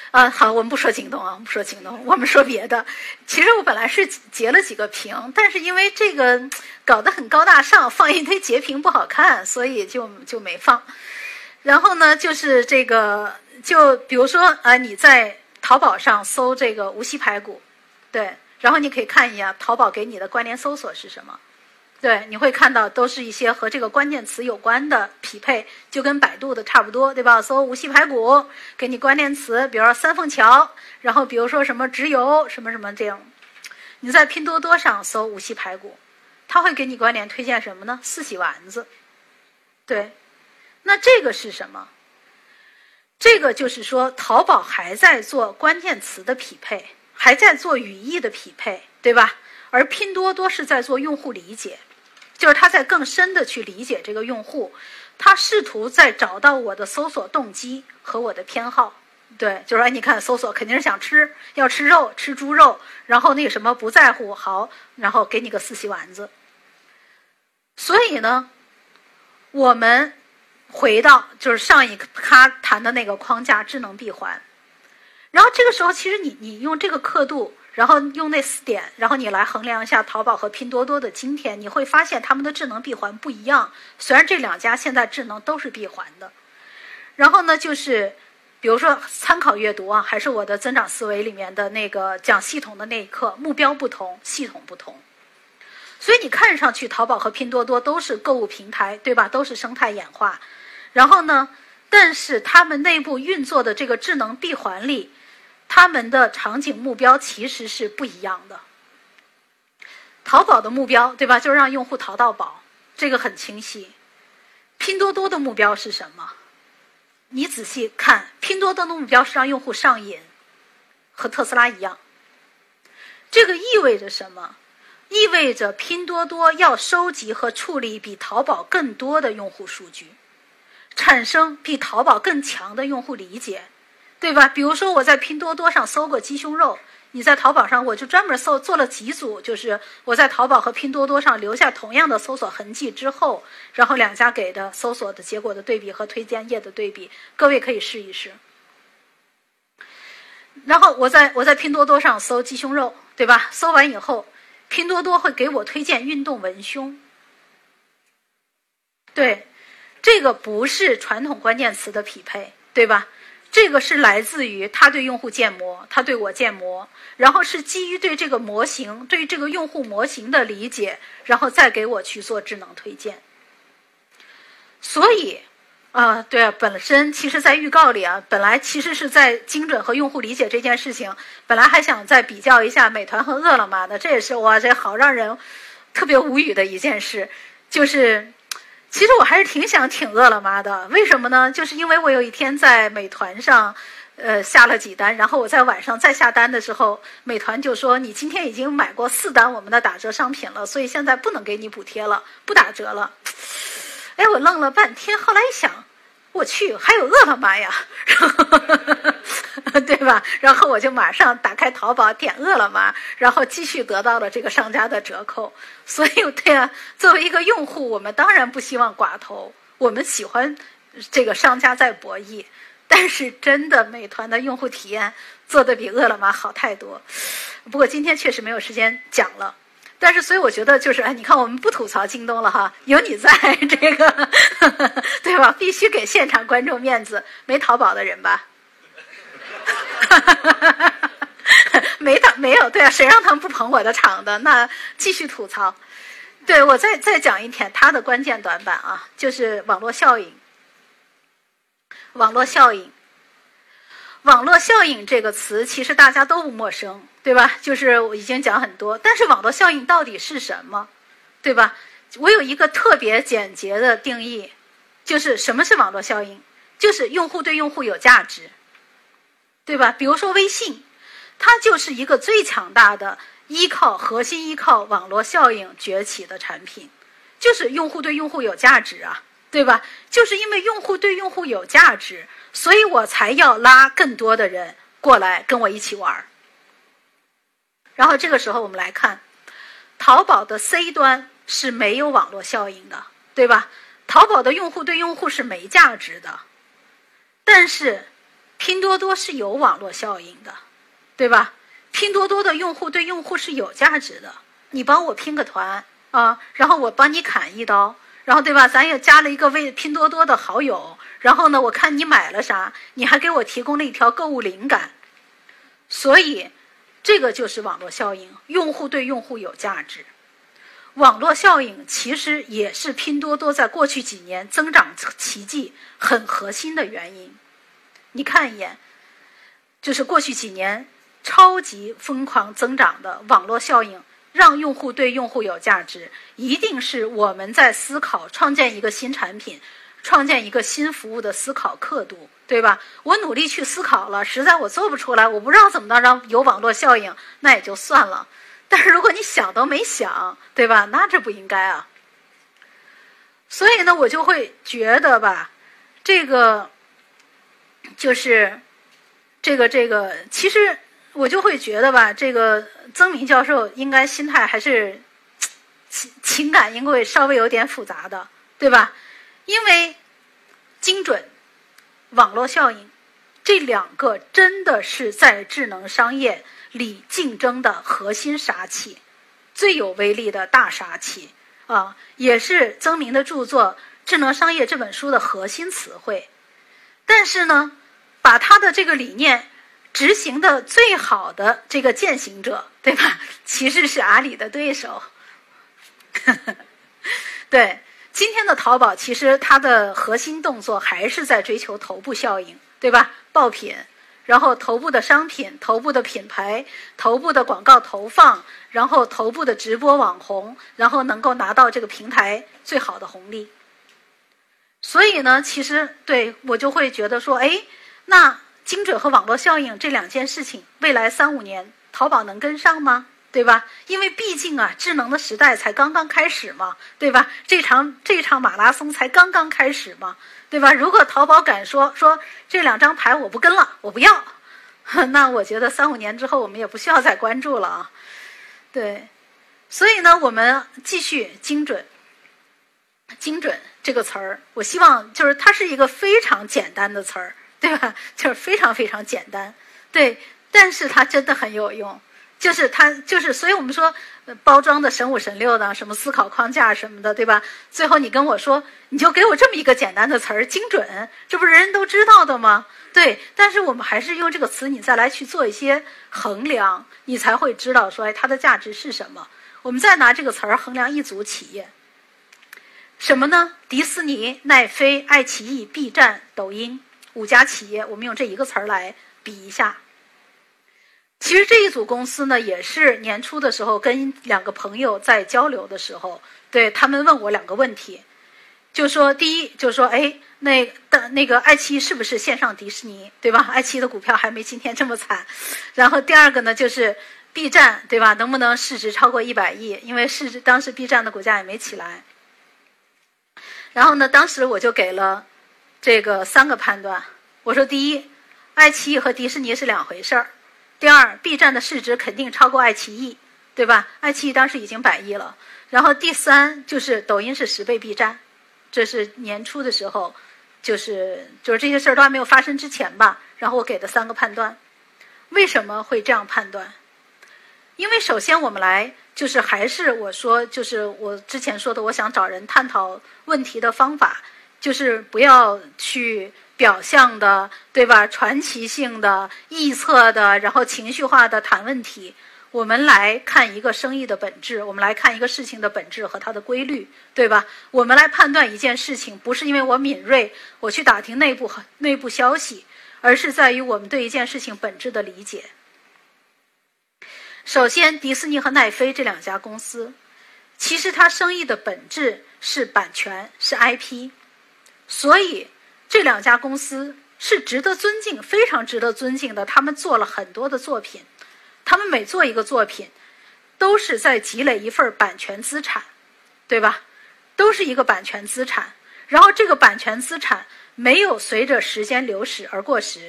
好，我们不说京东啊，我们不说京东，我们说别的。其实我本来是截了几个屏，但是因为这个搞得很高大上，放一堆截屏不好看，所以就没放。然后呢，就是这个，就比如说你在淘宝上搜这个无锡排骨，对，然后你可以看一下淘宝给你的关联搜索是什么。对，你会看到都是一些和这个关键词有关的匹配，就跟百度的差不多，对吧？搜无锡排骨，给你关联词，比如说三凤桥，然后比如说什么直邮，什么什么这样。你在拼多多上搜无锡排骨，它会给你关联推荐什么呢？四喜丸子。对，那这个是什么？这个就是说，淘宝还在做关键词的匹配，还在做语义的匹配，对吧？而拼多多是在做用户理解。就是他在更深的去理解这个用户，他试图在找到我的搜索动机和我的偏好。对，就是你看搜索肯定是想吃，要吃肉，吃猪肉，然后那个什么不在乎，好，然后给你个四喜丸子。所以呢，我们回到就是上一咖谈的那个框架智能闭环，然后这个时候其实你用这个刻度。然后用那4点，然后你来衡量一下淘宝和拼多多的今天，你会发现他们的智能闭环不一样。虽然这2家现在智能都是闭环的。然后呢，就是比如说参考阅读啊，还是我的增长思维里面的那个讲系统的那一课，目标不同，系统不同。所以你看上去淘宝和拼多多都是购物平台，对吧？都是生态演化。然后呢，但是他们内部运作的这个智能闭环里，他们的场景目标其实是不一样的。淘宝的目标，对吧？就是让用户淘到宝，这个很清晰。拼多多的目标是什么？你仔细看，拼多多的目标是让用户上瘾，和特斯拉一样。这个意味着什么？意味着拼多多要收集和处理比淘宝更多的用户数据，产生比淘宝更强的用户理解。对吧？比如说我在拼多多上搜过鸡胸肉，你在淘宝上我就专门做了几组，就是我在淘宝和拼多多上留下同样的搜索痕迹之后，然后2家给的搜索的结果的对比和推荐页的对比，各位可以试一试。然后我在拼多多上搜鸡胸肉，对吧？搜完以后，拼多多会给我推荐运动文胸。对，这个不是传统关键词的匹配，对吧？这个是来自于他对用户建模，他对我建模，然后是基于对这个模型，对这个用户模型的理解，然后再给我去做智能推荐。所以对啊，本身其实在预告里啊，本来其实是在精准和用户理解这件事情，本来还想再比较一下美团和饿了么的，这也是哇，这好让人特别无语的一件事，就是其实我还是挺想挺饿了么的，为什么呢？就是因为我有一天在美团上，下了几单，然后我在晚上再下单的时候，美团就说你今天已经买过4单我们的打折商品了，所以现在不能给你补贴了，不打折了。哎，我愣了半天，后来一想，我去，还有饿了么呀，对吧？然后我就马上打开淘宝点饿了么，然后继续得到了这个商家的折扣。所以对啊，作为一个用户，我们当然不希望寡头，我们喜欢这个商家在博弈。但是真的，美团的用户体验做得比饿了么好太多。不过今天确实没有时间讲了。但是，所以我觉得就是，你看我们不吐槽京东了哈，有你在这个，对吧？必须给现场观众面子，没淘宝的人吧？没有，对啊，谁让他们不捧我的场的？那继续吐槽。对，我再讲一点它的关键短板啊，就是网络效应。网络效应。网络效应这个词其实大家都不陌生，对吧？就是我已经讲很多，但是网络效应到底是什么，对吧？我有一个特别简洁的定义，就是什么是网络效应？就是用户对用户有价值，对吧？比如说微信，它就是一个最强大的核心依靠网络效应崛起的产品，就是用户对用户有价值啊，对吧？就是因为用户对用户有价值，所以我才要拉更多的人过来跟我一起玩。然后这个时候我们来看，淘宝的 C 端是没有网络效应的，对吧？淘宝的用户对用户是没价值的，但是拼多多是有网络效应的，对吧？拼多多的用户对用户是有价值的。你帮我拼个团啊，然后我帮你砍一刀，然后对吧？咱也加了一个拼多多的好友，然后呢，我看你买了啥，你还给我提供了一条购物灵感。所以，这个就是网络效应，用户对用户有价值。网络效应其实也是拼多多在过去几年增长奇迹很核心的原因。你看一眼，就是过去几年超级疯狂增长的网络效应，让用户对用户有价值，一定是我们在思考创建一个新产品、创建一个新服务的思考刻度，对吧？我努力去思考了，实在我做不出来，我不知道怎么能让有网络效应，那也就算了。但是如果你想都没想，对吧？那这不应该啊。所以呢，我就会觉得吧，这个就是这个，其实我就会觉得吧，这个曾明教授应该心态还是情感应该稍微有点复杂的，对吧？因为精准、网络效应这两个真的是在智能商业里竞争的核心杀器，最有威力的大杀器啊，也是曾明的著作《智能商业》这本书的核心词汇。但是呢，把他的这个理念执行的最好的这个践行者，对吧？其实是阿里的对手。对，今天的淘宝其实它的核心动作还是在追求头部效应，对吧？爆品，然后头部的商品、头部的品牌、头部的广告投放，然后头部的直播网红，然后能够拿到这个平台最好的红利。所以呢，其实对我就会觉得说，哎，那精准和网络效应这两件事情，未来3-5年淘宝能跟上吗？对吧？因为毕竟啊，智能的时代才刚刚开始嘛，对吧？这场马拉松才刚刚开始嘛，对吧？如果淘宝敢说这2张牌我不跟了，我不要，那我觉得3-5年之后我们也不需要再关注了啊。对，所以呢，我们继续精准这个词儿，我希望就是它是一个非常简单的词儿，对吧？就是非常非常简单，对，但是它真的很有用。就是它就是，所以我们说包装的神五神六的，什么思考框架什么的，对吧？最后你跟我说，你就给我这么一个简单的词儿，精准，这不是人人都知道的吗？对，但是我们还是用这个词，你再来去做一些衡量，你才会知道说，哎，它的价值是什么。我们再拿这个词儿衡量一组企业，什么呢？迪士尼、奈飞、爱奇艺、B 站、抖音5家企业，我们用这一个词儿来比一下。其实这一组公司呢，也是年初的时候跟2个朋友在交流的时候，对他们问我2个问题，就说第一，就说哎，那个爱奇艺是不是线上迪士尼，对吧？爱奇艺的股票还没今天这么惨。然后第二个呢，就是 B 站，对吧？能不能市值超过100亿？因为当时 B 站的股价也没起来。然后呢，当时我就给了这个3个判断。我说第一，爱奇艺和迪士尼是2回事儿。第二 ，B 站的市值肯定超过爱奇艺，对吧？爱奇艺当时已经100亿了。然后第三就是抖音是10倍 B 站，这是年初的时候，就是这些事儿都还没有发生之前吧。然后我给的3个判断，为什么会这样判断？因为首先我们来就是还是我说就是我之前说的，我想找人探讨问题的方法，就是不要去表象的，对吧？传奇性的、臆测的，然后情绪化的谈问题。我们来看一个生意的本质，我们来看一个事情的本质和它的规律，对吧？我们来判断一件事情，不是因为我敏锐，我去打听内部消息，而是在于我们对一件事情本质的理解。首先，迪士尼和奈飞这2家公司，其实它生意的本质是版权，是 IP， 所以这2家公司是值得尊敬，非常值得尊敬的。他们做了很多的作品，他们每做一个作品，都是在积累一份版权资产，对吧？都是一个版权资产。然后这个版权资产没有随着时间流逝而过时，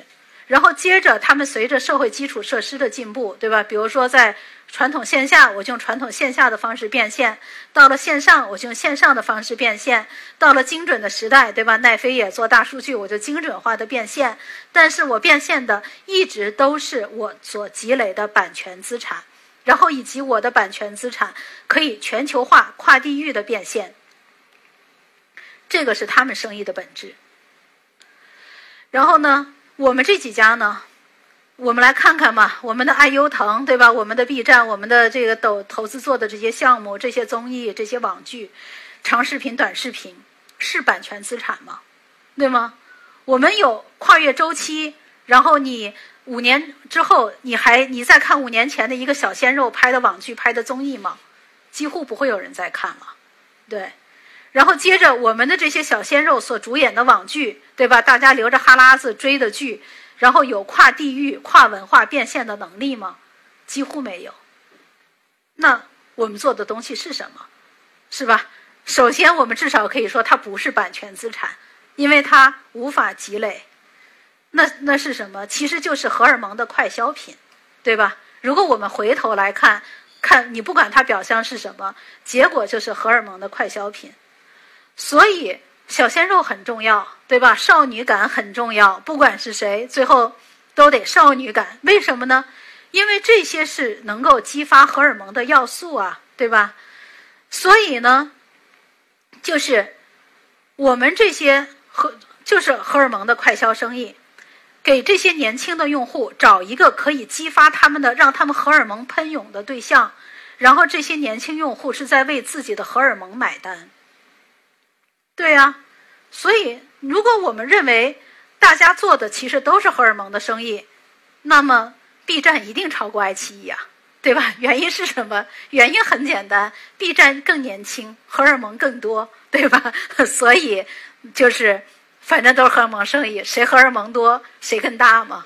然后接着他们随着社会基础设施的进步，对吧？比如说在传统线下，我就用传统线下的方式变现；到了线上，我就用线上的方式变现；到了精准的时代，对吧？奈飞也做大数据，我就精准化的变现。但是我变现的一直都是我所积累的版权资产，然后以及我的版权资产可以全球化、跨地域的变现。这个是他们生意的本质。然后呢，我们这几家呢，我们来看看嘛，我们的爱优腾，对吧？我们的 B 站，我们的这个投资做的这些项目、这些综艺、这些网剧、长视频、短视频，是版权资产吗？对吗？我们有跨越周期，然后你5年之后，你再看5年前的一个小鲜肉拍的网剧、拍的综艺吗？几乎不会有人再看了，对。然后接着我们的这些小鲜肉所主演的网剧，对吧？大家流着哈喇子追的剧，然后有跨地域、跨文化变现的能力吗？几乎没有。那我们做的东西是什么？是吧？首先我们至少可以说它不是版权资产，因为它无法积累。那是什么？其实就是荷尔蒙的快消品，对吧？如果我们回头来看你不管它表象是什么，结果就是荷尔蒙的快消品。所以小鲜肉很重要，对吧？少女感很重要，不管是谁，最后都得少女感。为什么呢？因为这些是能够激发荷尔蒙的要素啊，对吧？所以呢，就是我们这些就是荷尔蒙的快消生意，给这些年轻的用户找一个可以激发他们的，让他们荷尔蒙喷涌的对象，然后这些年轻用户是在为自己的荷尔蒙买单。对啊，所以如果我们认为大家做的其实都是荷尔蒙的生意，那么 B 站一定超过爱奇艺啊，对吧？原因是什么？原因很简单， B 站更年轻，荷尔蒙更多，对吧？所以就是反正都是荷尔蒙生意，谁荷尔蒙多谁更大嘛。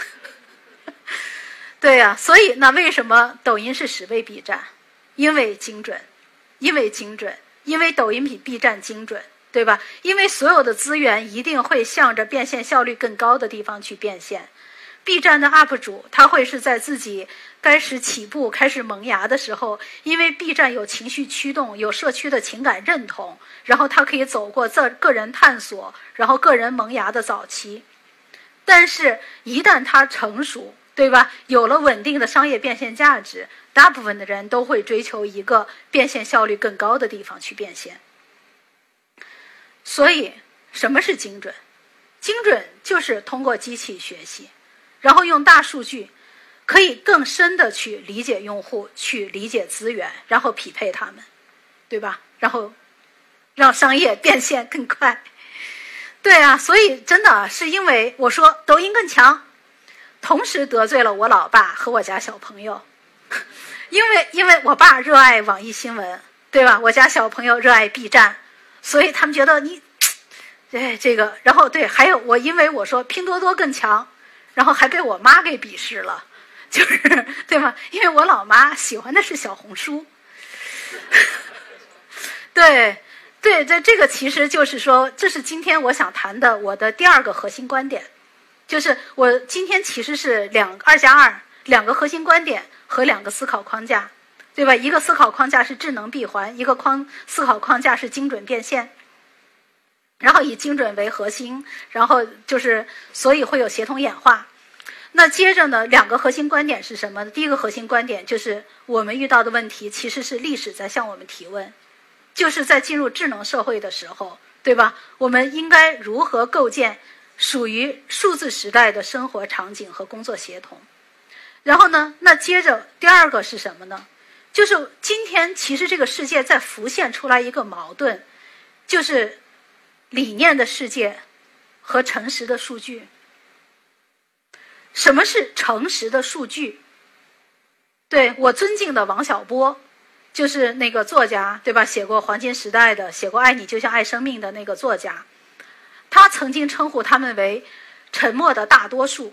对呀，所以那为什么抖音是10倍 B 站？因为精准，因为抖音比 B 站精准，对吧？因为所有的资源一定会向着变现效率更高的地方去变现。B 站的 UP 主他会是在自己开始起步、开始萌芽的时候，因为 B 站有情绪驱动，有社区的情感认同，然后他可以走过个人探索，然后个人萌芽的早期。但是一旦他成熟，对吧？有了稳定的商业变现价值，大部分的人都会追求一个变现效率更高的地方去变现。所以什么是精准？精准就是通过机器学习，然后用大数据可以更深的去理解用户，去理解资源，然后匹配他们，对吧？然后让商业变现更快。对啊，所以真的是因为我说抖音更强，同时得罪了我老爸和我家小朋友。因为我爸热爱网易新闻，对吧？我家小朋友热爱 B 站，所以他们觉得你这个，然后对，还有因为我说拼多多更强，然后还被我妈给鄙视了，就是对吗？因为我老妈喜欢的是小红书。对，这个其实就是说，这是今天我想谈的我的第2个核心观点，就是我今天其实是2+2，两个核心观点和2个思考框架，对吧？一个思考框架是智能闭环，一个思考框架是精准变现，然后以精准为核心，然后就是所以会有协同演化。那接着呢，2个核心观点是什么呢？第一个核心观点就是我们遇到的问题其实是历史在向我们提问，就是在进入智能社会的时候，对吧？我们应该如何构建属于数字时代的生活场景和工作协同？然后呢，那接着第2个是什么呢？就是今天其实这个世界在浮现出来一个矛盾，就是理念的世界和诚实的数据。什么是诚实的数据？对，我尊敬的王小波，就是那个作家，对吧？写过《黄金时代》的，写过《爱你就像爱生命》的那个作家，他曾经称呼他们为沉默的大多数，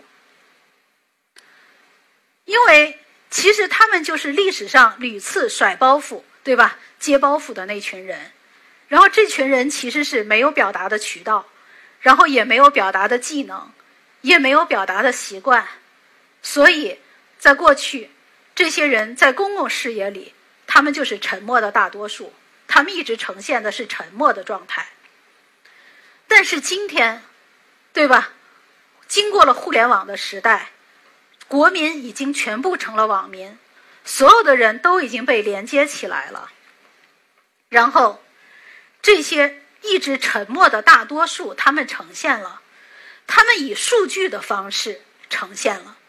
因为其实他们就是历史上屡次甩包袱，对吧？接包袱的那群人。然后这群人其实是没有表达的渠道，然后也没有表达的技能， 也没有表达的习惯，所以在过去，这些人在公共视野里，他们就是沉默的大多数，他们一直呈现的是沉默的状态。但是今天，对吧？经过了互联网的时代，国民已经全部成了网民，所有的人都已经被连接起来了。然后，这些一直沉默的大多数，他们呈现了，他们以数据的方式呈现了。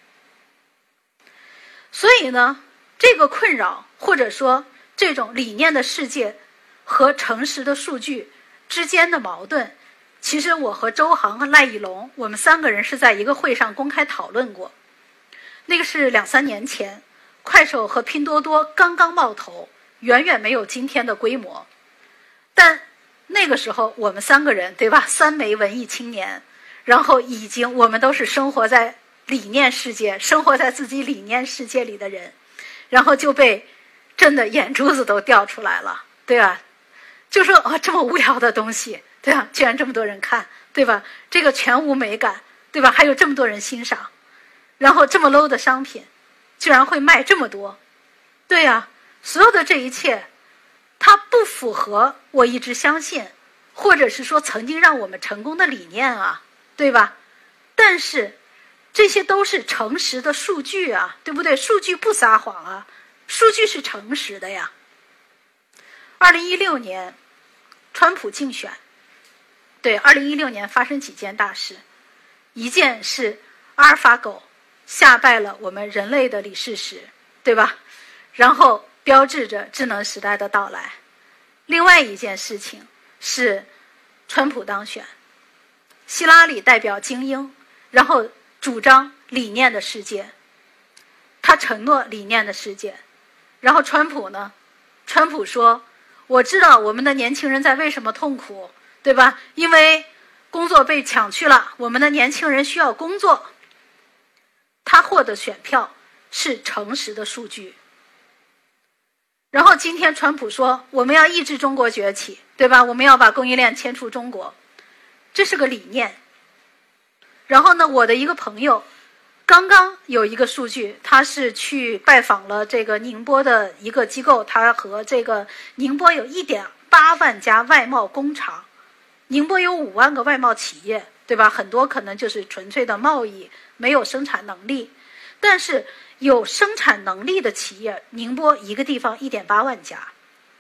所以呢，这个困扰或者说这种理念的世界和诚实的数据之间的矛盾，其实我和周航和赖以龙，我们3个人是在一个会上公开讨论过。那个是2-3年前，快手和拼多多刚刚冒头，远远没有今天的规模。但那个时候我们3个人，对吧，3枚文艺青年，然后我们都是生活在理念世界，生活在自己理念世界里的人，然后就被真的眼珠子都掉出来了，对吧？就说这么无聊的东西，对吧？居然这么多人看，对吧？这个全无美感，对吧？还有这么多人欣赏，然后这么 low 的商品，居然会卖这么多，对呀，所有的这一切，它不符合我一直相信，或者是说曾经让我们成功的理念啊，对吧？但是这些都是诚实的数据啊，对不对？数据不撒谎啊，数据是诚实的呀。2016年，川普竞选，对，2016年发生几件大事，一件是阿尔法狗下败了我们人类的李世石，对吧？然后标志着智能时代的到来。另外一件事情是川普当选，希拉里代表精英，然后主张理念的世界，他承诺理念的世界。然后川普呢？川普说，我知道我们的年轻人在为什么痛苦，对吧？因为工作被抢去了，我们的年轻人需要工作。他获得选票是诚实的数据。然后今天川普说，我们要抑制中国崛起，对吧？我们要把供应链迁出中国，这是个理念。然后呢，我的一个朋友刚刚有一个数据，他是去拜访了这个宁波的一个机构，他和这个宁波有1.8万家外贸工厂，宁波有5万个外贸企业，对吧？很多可能就是纯粹的贸易，没有生产能力。但是有生产能力的企业，宁波一个地方1.8万家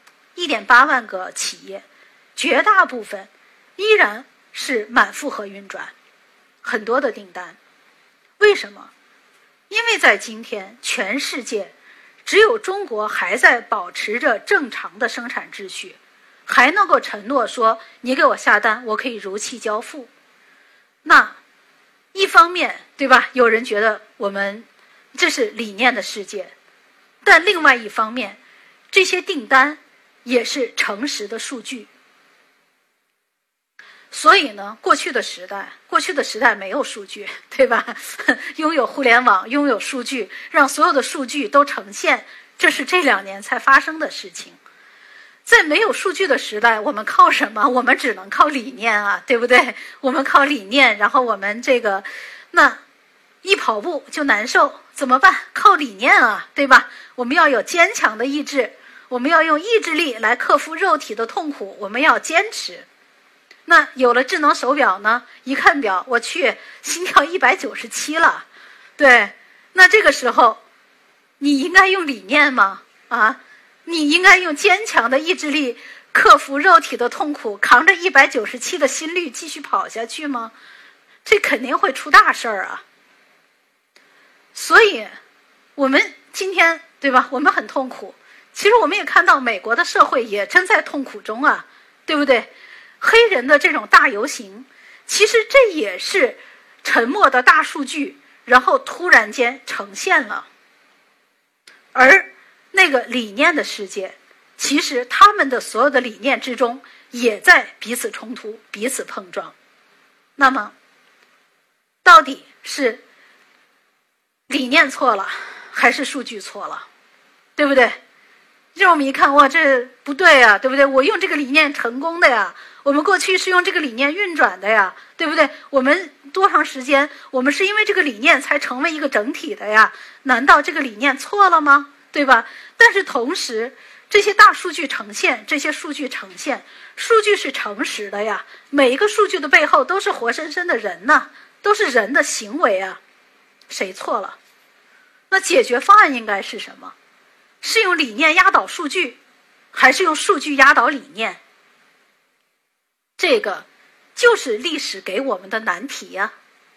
，1.8万个企业，绝大部分依然是满负荷运转，很多的订单。为什么？因为在今天全世界只有中国还在保持着正常的生产秩序，还能够承诺说你给我下单，我可以如期交付。那一方面，对吧，有人觉得我们这是理念的世界，但另外一方面，这些订单也是诚实的数据。所以呢，过去的时代没有数据，对吧？拥有互联网，拥有数据，让所有的数据都呈现，这是这2年才发生的事情。在没有数据的时代，我们靠什么？我们只能靠理念啊，对不对？我们靠理念，然后我们那一跑步就难受，怎么办？靠理念啊，对吧？我们要有坚强的意志，我们要用意志力来克服肉体的痛苦，我们要坚持。那有了智能手表呢，一看表，我去，心跳197了，对，那这个时候你应该用理念吗？啊，你应该用坚强的意志力克服肉体的痛苦，扛着197的心率继续跑下去吗？这肯定会出大事儿啊。所以我们今天，对吧，我们很痛苦，其实我们也看到美国的社会也正在痛苦中啊，对不对？黑人的这种大游行，其实这也是沉默的大数据，然后突然间呈现了。而那个理念的世界，其实他们的所有的理念之中也在彼此冲突，彼此碰撞。那么到底是理念错了还是数据错了，对不对？让我们一看，哇，这不对啊，对不对？我用这个理念成功的呀，我们过去是用这个理念运转的呀，对不对？我们多长时间，我们是因为这个理念才成为一个整体的呀？难道这个理念错了吗？对吧？但是同时，这些大数据呈现，数据是诚实的呀，每一个数据的背后都是活生生的人呐，都是人的行为啊，谁错了？那解决方案应该是什么？是用理念压倒数据，还是用数据压倒理念？这个就是历史给我们的难题呀。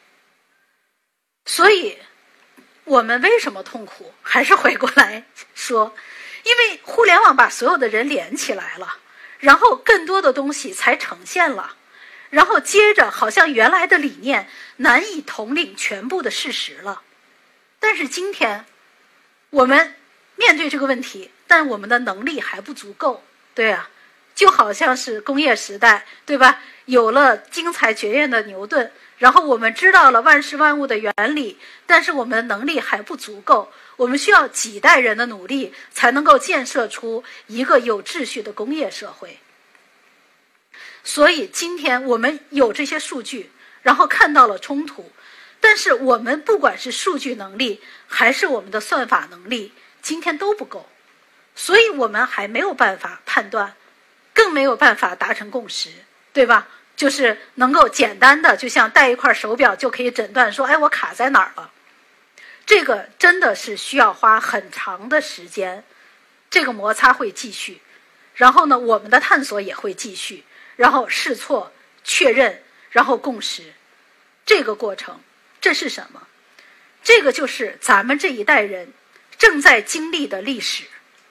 所以我们为什么痛苦？还是回过来说，因为互联网把所有的人连起来了，然后更多的东西才呈现了，然后接着好像原来的理念难以统领全部的事实了。但是今天我们面对这个问题，但我们的能力还不足够，对啊，就好像是工业时代，对吧？有了精彩绝艳的牛顿，然后我们知道了万事万物的原理，但是我们的能力还不足够，我们需要几代人的努力才能够建设出一个有秩序的工业社会。所以今天我们有这些数据，然后看到了冲突，但是我们不管是数据能力还是我们的算法能力，今天都不够，所以我们还没有办法判断，更没有办法达成共识，对吧？就是能够简单的就像戴一块手表就可以诊断说，哎，我卡在哪儿了。这个真的是需要花很长的时间，这个摩擦会继续，然后呢，我们的探索也会继续，然后试错、确认，然后共识。这个过程，这是什么？这个就是咱们这一代人正在经历的历史。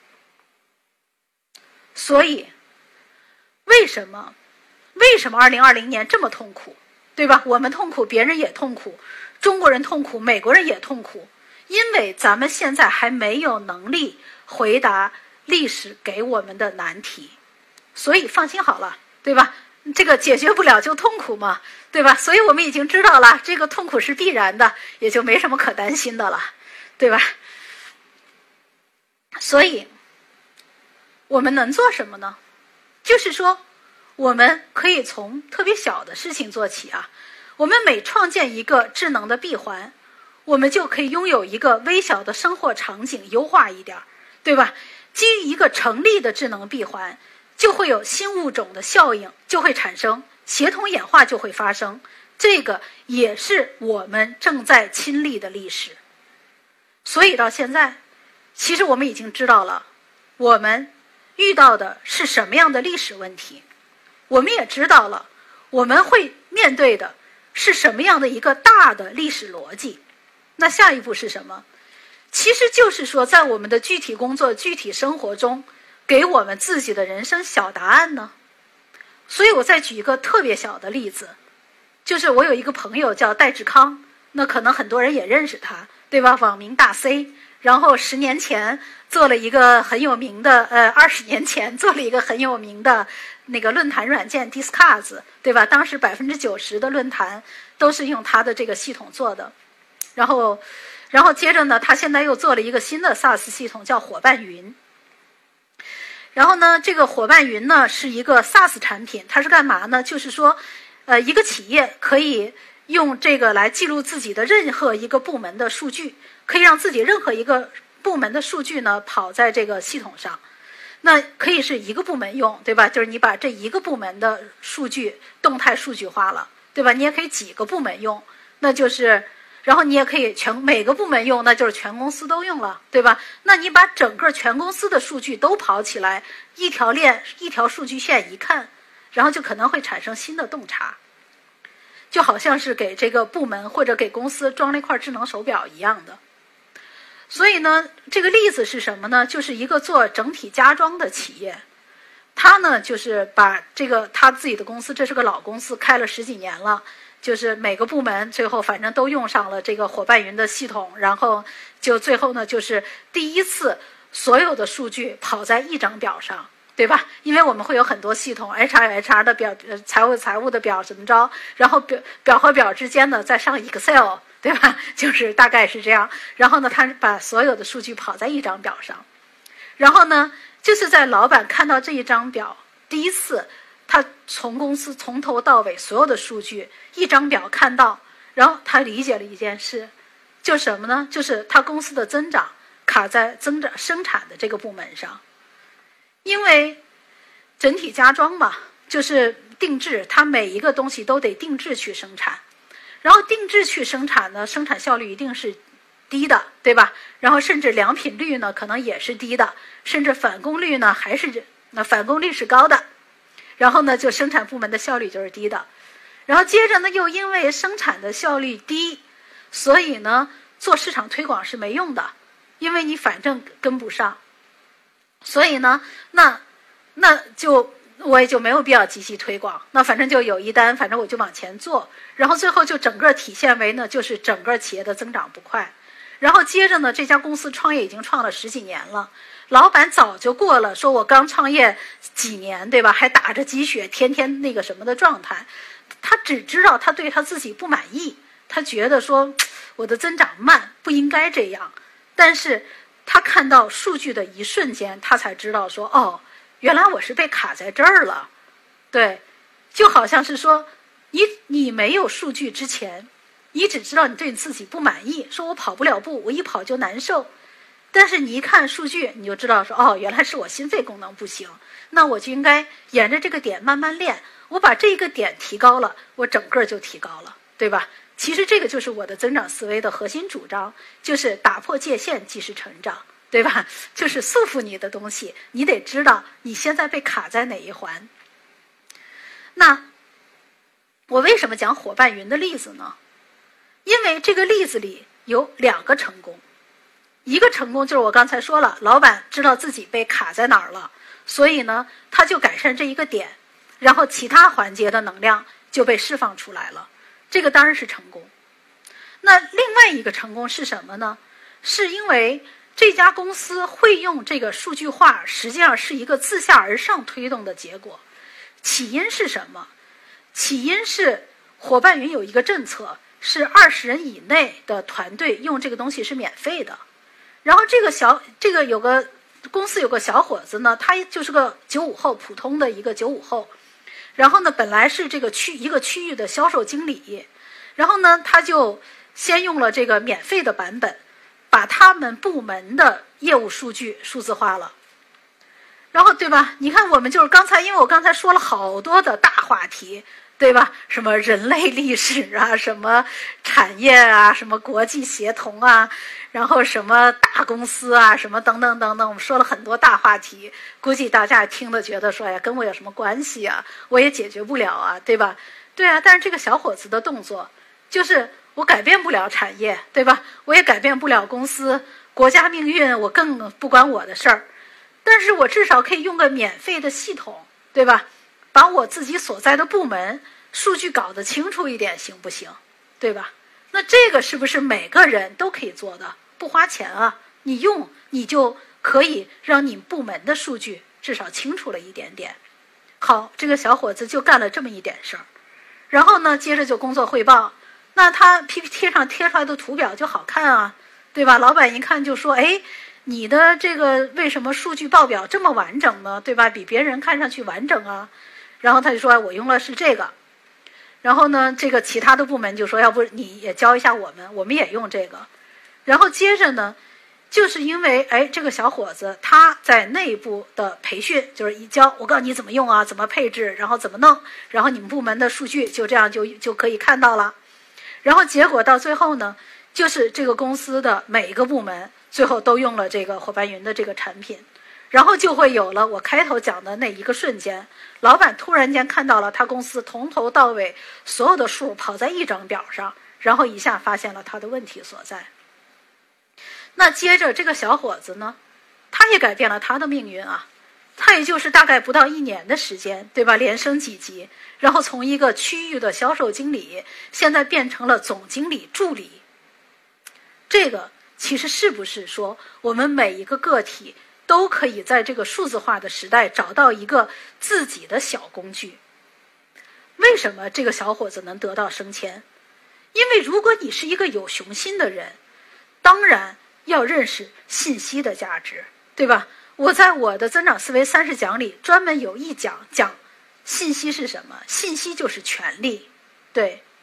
所以为什么2020年这么痛苦，对吧？我们痛苦，别人也痛苦，中国人痛苦，美国人也痛苦，因为咱们现在还没有能力回答历史给我们的难题。所以放心好了，对吧？这个解决不了就痛苦嘛，对吧？所以我们已经知道了，这个痛苦是必然的，也就没什么可担心的了，对吧？所以我们能做什么呢？就是说我们可以从特别小的事情做起啊。我们每创建一个智能的闭环，我们就可以拥有一个微小的生活场景优化一点，对吧？基于一个成立的智能闭环，就会有新物种的效应就会产生，协同演化就会发生。这个也是我们正在亲历的历史。所以到现在，其实我们已经知道了我们遇到的是什么样的历史问题，我们也知道了我们会面对的是什么样的一个大的历史逻辑。那下一步是什么？其实就是说，在我们的具体工作、具体生活中，给我们自己的人生小答案呢。所以我再举一个特别小的例子，就是我有一个朋友叫戴志康，那可能很多人也认识他，对吧？网名大 C， 然后10年前做了一个很有名的20年前做了一个很有名的那个论坛软件 Discuss， 对吧？当时90%的论坛都是用他的这个系统做的。然后接着呢，他现在又做了一个新的 SaaS 系统叫伙伴云。然后呢，这个伙伴云呢是一个 SaaS 产品，它是干嘛呢？就是说一个企业可以用这个来记录自己的任何一个部门的数据，可以让自己任何一个部门的数据呢跑在这个系统上。那可以是一个部门用，对吧？就是你把这一个部门的数据动态数据化了，对吧？你也可以几个部门用，那就是然后你也可以每个部门用，那就是全公司都用了，对吧？那你把整个全公司的数据都跑起来，一条链、一条数据线一看，然后就可能会产生新的洞察，就好像是给这个部门或者给公司装了一块智能手表一样的。所以呢，这个例子是什么呢？就是一个做整体家装的企业，他呢就是把这个他自己的公司，这是个老公司，开了10几年了。就是每个部门最后反正都用上了这个伙伴云的系统，然后就最后呢就是第一次所有的数据跑在一张表上，对吧？因为我们会有很多系统 HR 有 HR 的表，财务的表怎么着，然后表和表之间呢再上 Excel， 对吧？就是大概是这样。然后呢他把所有的数据跑在一张表上，然后呢就是在老板看到这一张表第一次，他从公司从头到尾所有的数据一张表看到， 然后他理解了一件事，就什么呢？就是他公司的增长卡在生产的这个部门上，因为整体家装嘛，就是定制，它每一个东西都得定制去生产，然后定制去生产呢，生产效率一定是低的，对吧？然后甚至良品率呢可能也是低的，甚至返工率呢返工率是高的，然后呢就生产部门的效率就是低的，然后接着呢又因为生产的效率低，所以呢做市场推广是没用的，因为你反正跟不上，所以呢那就我也就没有必要积极推广，那反正就有一单，反正我就往前做，然后最后就整个体现为呢就是整个企业的增长不快。然后接着呢，这家公司创业已经创了10几年了，老板早就过了说我刚创业几年，对吧？还打着鸡血，天天那个什么的状态。他只知道他对他自己不满意，他觉得说我的增长慢，不应该这样。但是他看到数据的一瞬间，他才知道说哦，原来我是被卡在这儿了。对，就好像是说你没有数据之前，你只知道你对你自己不满意，说我跑不了步，我一跑就难受。但是你一看数据，你就知道说哦，原来是我心肺功能不行，那我就应该沿着这个点慢慢练，我把这个点提高了，我整个就提高了，对吧？其实这个就是我的增长思维的核心主张，就是打破界限即是成长，对吧？就是束缚你的东西，你得知道你现在被卡在哪一环。那我为什么讲伙伴云的例子呢？因为这个例子里有2个成功，一个成功就是我刚才说了，老板知道自己被卡在哪儿了，所以呢他就改善这一个点，然后其他环节的能量就被释放出来了，这个当然是成功。那另外一个成功是什么呢？是因为这家公司会用这个数据化，实际上是一个自下而上推动的结果。起因是什么？起因是伙伴云有一个政策，是20人以内的团队用这个东西是免费的。然后这个有个公司有个小伙子呢，他就是个95后，普通的一个95后。然后呢，本来是这个一个区域的销售经理，然后呢，他就先用了这个免费的版本，把他们部门的业务数据数字化了。然后对吧？你看我们就是刚才，因为我刚才说了好多的大话题，对吧？什么人类历史啊，什么产业啊，什么国际协同啊，然后什么大公司啊，什么等等等等，我们说了很多大话题，估计大家听了觉得说，哎呀，跟我有什么关系啊？我也解决不了啊，对吧？对啊，但是这个小伙子的动作，就是我改变不了产业，对吧？我也改变不了公司、国家命运，我更不关我的事儿。但是我至少可以用个免费的系统，对吧？把我自己所在的部门数据搞得清楚一点，行不行？对吧？那这个是不是每个人都可以做的？不花钱啊，你用你就可以让你部门的数据至少清楚了一点点。好，这个小伙子就干了这么一点事儿，然后呢，接着就工作汇报。那他 PPT 上贴出来的图表就好看啊，对吧？老板一看就说，哎，你的这个为什么数据报表这么完整呢？对吧？比别人看上去完整啊。然后他就说我用了是这个。然后呢，这个其他的部门就说要不你也教一下我们，我们也用这个。然后接着呢，就是因为这个小伙子他在内部的培训，就是一教我告诉你怎么用啊，怎么配置，然后怎么弄，然后你们部门的数据就这样就可以看到了。然后结果到最后呢，就是这个公司的每一个部门最后都用了这个伙伴云的这个产品，然后就会有了我开头讲的那一个瞬间，老板突然间看到了他公司从头到尾所有的数跑在一张表上，然后一下发现了他的问题所在。那接着这个小伙子呢，他也改变了他的命运啊，他也就是大概不到1年的时间，对吧？连升几级，然后从一个区域的销售经理，现在变成了总经理助理。这个其实是不是说我们每一个个体都可以在这个数字化的时代找到一个自己的小工具？为什么这个小伙子能得到升迁？因为如果你是一个有雄心的人，当然要认识信息的价值，对吧？我在我的增长思维30讲里专门有一讲讲信息是什么，信息就是权利。对，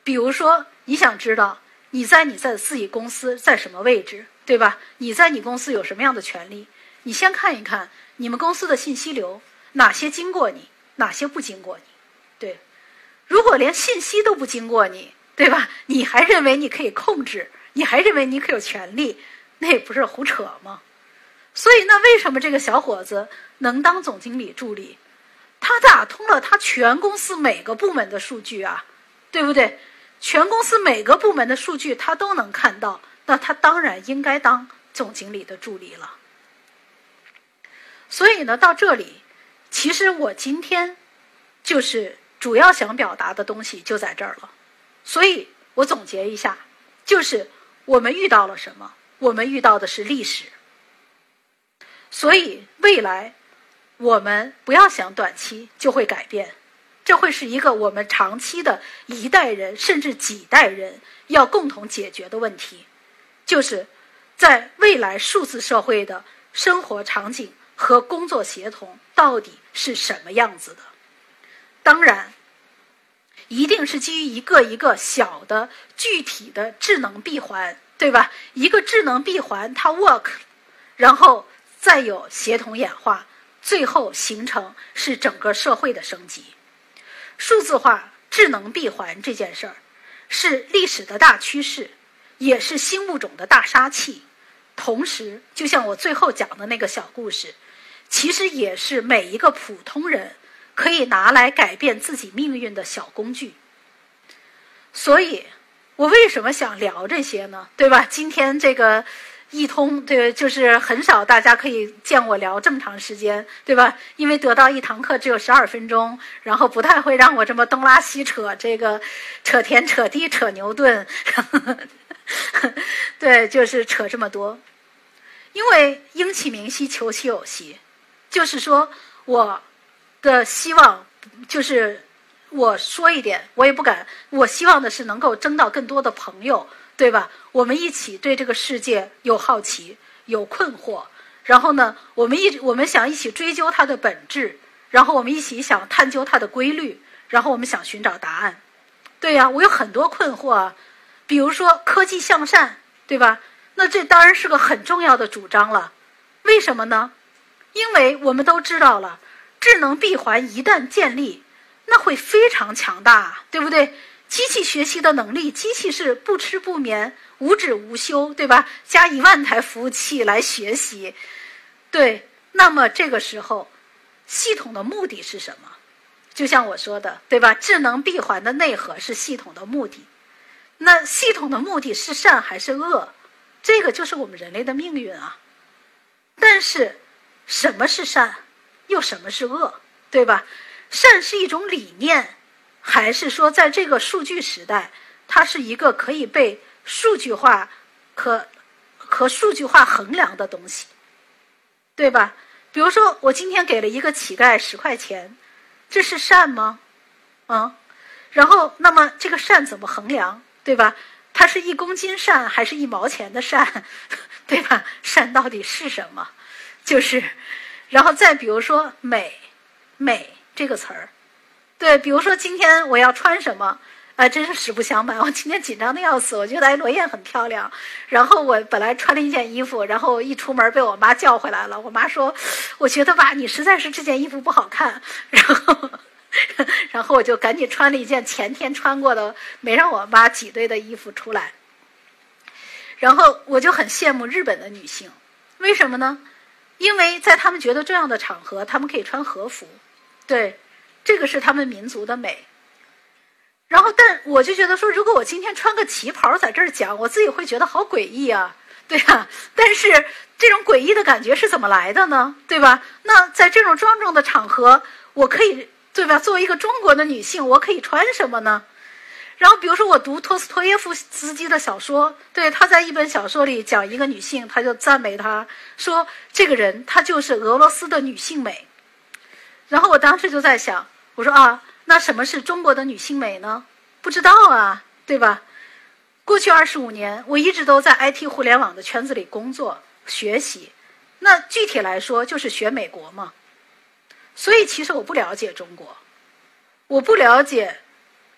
比如说你想知道你在自己公司在什么位置，对吧？你在你公司有什么样的权利，你先看一看你们公司的信息流，哪些经过你，哪些不经过你。对，如果连信息都不经过你，对吧？你还认为你可以控制，你还认为你可有权利，那也不是胡扯吗？所以那为什么这个小伙子能当总经理助理？他打通了他全公司每个部门的数据啊，对不对？全公司每个部门的数据他都能看到，那他当然应该当总经理的助理了。所以呢，到这里，其实我今天就是主要想表达的东西就在这儿了。所以我总结一下，就是我们遇到了什么？我们遇到的是历史。所以未来我们不要想短期就会改变，这会是一个我们长期的一代人甚至几代人要共同解决的问题，就是在未来数字社会的生活场景和工作协同到底是什么样子的。当然一定是基于一个一个小的具体的智能闭环，对吧？一个智能闭环它 work， 然后再有协同演化，最后形成是整个社会的升级。数字化智能闭环这件事儿是历史的大趋势，也是新物种的大杀器。同时就像我最后讲的那个小故事，其实也是每一个普通人可以拿来改变自己命运的小工具。所以我为什么想聊这些呢？对吧？今天这个一通，对，就是很少大家可以见我聊这么长时间，对吧？因为得到一堂课只有12分钟，然后不太会让我这么东拉西扯，这个扯天扯地扯牛顿对，就是扯这么多。因为应其名兮，求其有兮，就是说我的希望就是我说一点，我也不敢，我希望的是能够争到更多的朋友，对吧？我们一起对这个世界有好奇，有困惑，然后呢，我们想一起追究它的本质，然后我们一起想探究它的规律，然后我们想寻找答案。对呀，我有很多困惑啊，比如说科技向善，对吧？那这当然是个很重要的主张了。为什么呢？因为我们都知道了，智能闭环一旦建立，那会非常强大，对不对？机器学习的能力，机器是不吃不眠，无止无休，对吧？加10000台服务器来学习。对，那么这个时候系统的目的是什么？就像我说的，对吧？智能闭环的内核是系统的目的。那系统的目的是善还是恶？这个就是我们人类的命运啊。但是什么是善，又什么是恶，对吧？善是一种理念，还是说在这个数据时代，它是一个可以被数据化可数据化衡量的东西，对吧？比如说我今天给了一个乞丐10块钱，这是善吗？然后那么这个善怎么衡量，对吧？它是1公斤善还是1毛钱的善，对吧？善到底是什么？就是，然后再比如说美这个词儿，对，比如说今天我要穿什么，真是实不相瞒，我今天紧张的要死，我觉得罗燕很漂亮，然后我本来穿了一件衣服，然后一出门被我妈叫回来了，我妈说，我觉得吧，你实在是这件衣服不好看，然后我就赶紧穿了一件前天穿过的没让我妈挤兑的衣服出来。然后我就很羡慕日本的女性，为什么呢？因为在他们觉得重要的场合，他们可以穿和服，对，这个是他们民族的美。然后但我就觉得说，如果我今天穿个旗袍在这儿讲，我自己会觉得好诡异啊，对啊。但是这种诡异的感觉是怎么来的呢？对吧？那在这种庄重的场合，我可以，对吧？作为一个中国的女性，我可以穿什么呢？然后比如说我读托斯托耶夫斯基的小说，对，他在一本小说里讲一个女性，他就赞美她说，这个人她就是俄罗斯的女性美。然后我当时就在想，我说啊，那什么是中国的女性美呢？不知道啊，对吧？过去25年我一直都在 IT 互联网的圈子里工作学习，那具体来说就是学美国嘛。所以其实我不了解中国，我不了解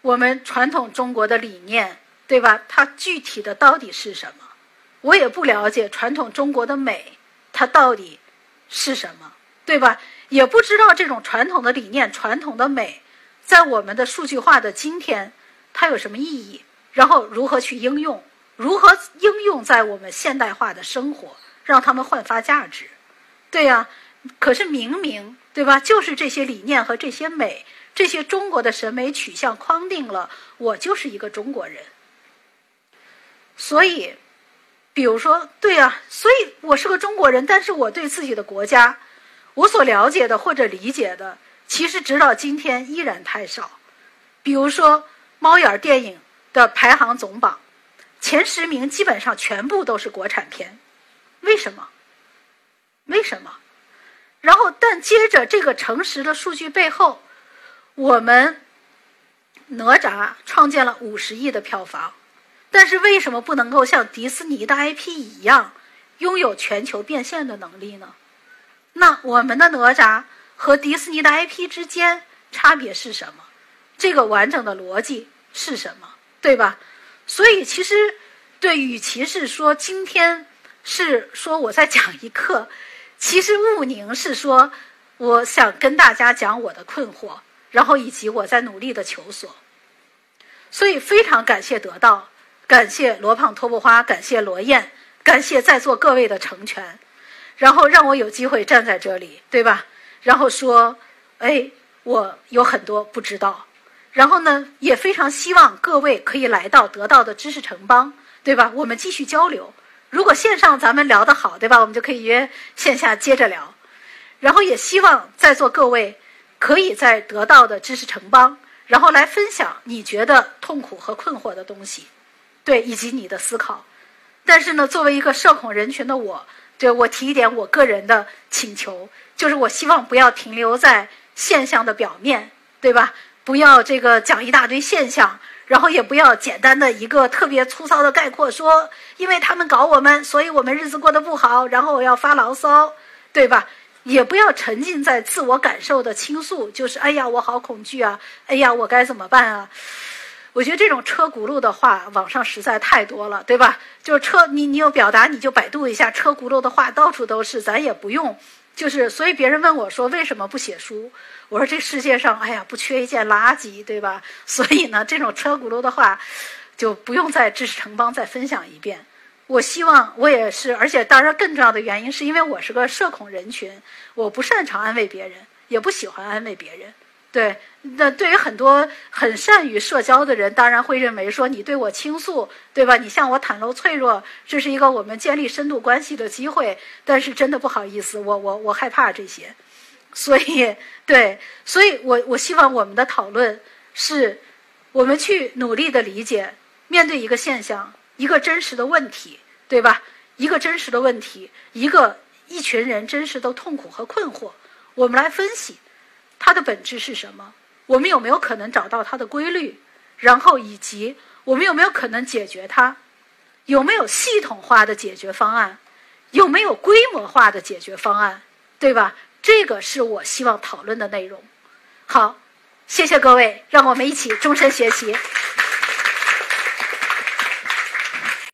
我们传统中国的理念，对吧？它具体的到底是什么？我也不了解传统中国的美，它到底是什么，对吧？也不知道这种传统的理念、传统的美，在我们的数据化的今天，它有什么意义？然后如何去应用？如何应用在我们现代化的生活，让他们焕发价值？对呀，可是明明，对吧？就是这些理念和这些美，这些中国的审美取向框定了我就是一个中国人。所以比如说，对啊，所以我是个中国人，但是我对自己的国家，我所了解的或者理解的，其实直到今天依然太少。比如说猫眼电影的排行总榜，前10名基本上全部都是国产片。为什么？为什么？然后但接着这个诚实的数据背后，我们哪吒创建了50亿的票房，但是为什么不能够像迪士尼的 IP 一样拥有全球变现的能力呢？那我们的哪吒和迪士尼的 IP 之间差别是什么？这个完整的逻辑是什么？对吧？所以其实对，与其是说今天是说我在讲一课，其实务宁是说我想跟大家讲我的困惑，然后以及我在努力的求索。所以非常感谢得到，感谢罗胖托布花，感谢罗燕，感谢在座各位的成全，然后让我有机会站在这里，对吧？然后说，哎，我有很多不知道。然后呢，也非常希望各位可以来到得到的知识城邦，对吧？我们继续交流。如果线上咱们聊得好，对吧？我们就可以约线下接着聊。然后也希望在座各位可以在得到的知识城邦，然后来分享你觉得痛苦和困惑的东西，对，以及你的思考。但是呢，作为一个社恐人群的我，对，我提一点我个人的请求，就是我希望不要停留在现象的表面，对吧？不要这个讲一大堆现象，然后也不要简单的一个特别粗糙的概括说，因为他们搞我们，所以我们日子过得不好，然后我要发牢骚，对吧？也不要沉浸在自我感受的倾诉，就是哎呀我好恐惧啊，哎呀我该怎么办啊。我觉得这种车轱辘的话网上实在太多了，对吧？就是车你有表达你就百度一下，车轱辘的话到处都是，咱也不用就是所以别人问我说为什么不写书，我说这世界上哎呀不缺一件垃圾，对吧？所以呢这种车轱辘的话就不用在知识城邦再分享一遍。我希望我也是，而且当然更重要的原因是因为我是个社恐人群，我不擅长安慰别人，也不喜欢安慰别人。对，那对于很多很善于社交的人，当然会认为说你对我倾诉，对吧？你向我袒露脆弱，这是一个我们建立深度关系的机会。但是真的不好意思，我害怕这些。所以对，所以我希望我们的讨论是我们去努力的理解，面对一个现象，一个真实的问题，对吧？一个真实的问题，一群人真实的痛苦和困惑，我们来分析它的本质是什么？我们有没有可能找到它的规律？然后以及我们有没有可能解决它？有没有系统化的解决方案？有没有规模化的解决方案？对吧？这个是我希望讨论的内容。好，谢谢各位，让我们一起终身学习。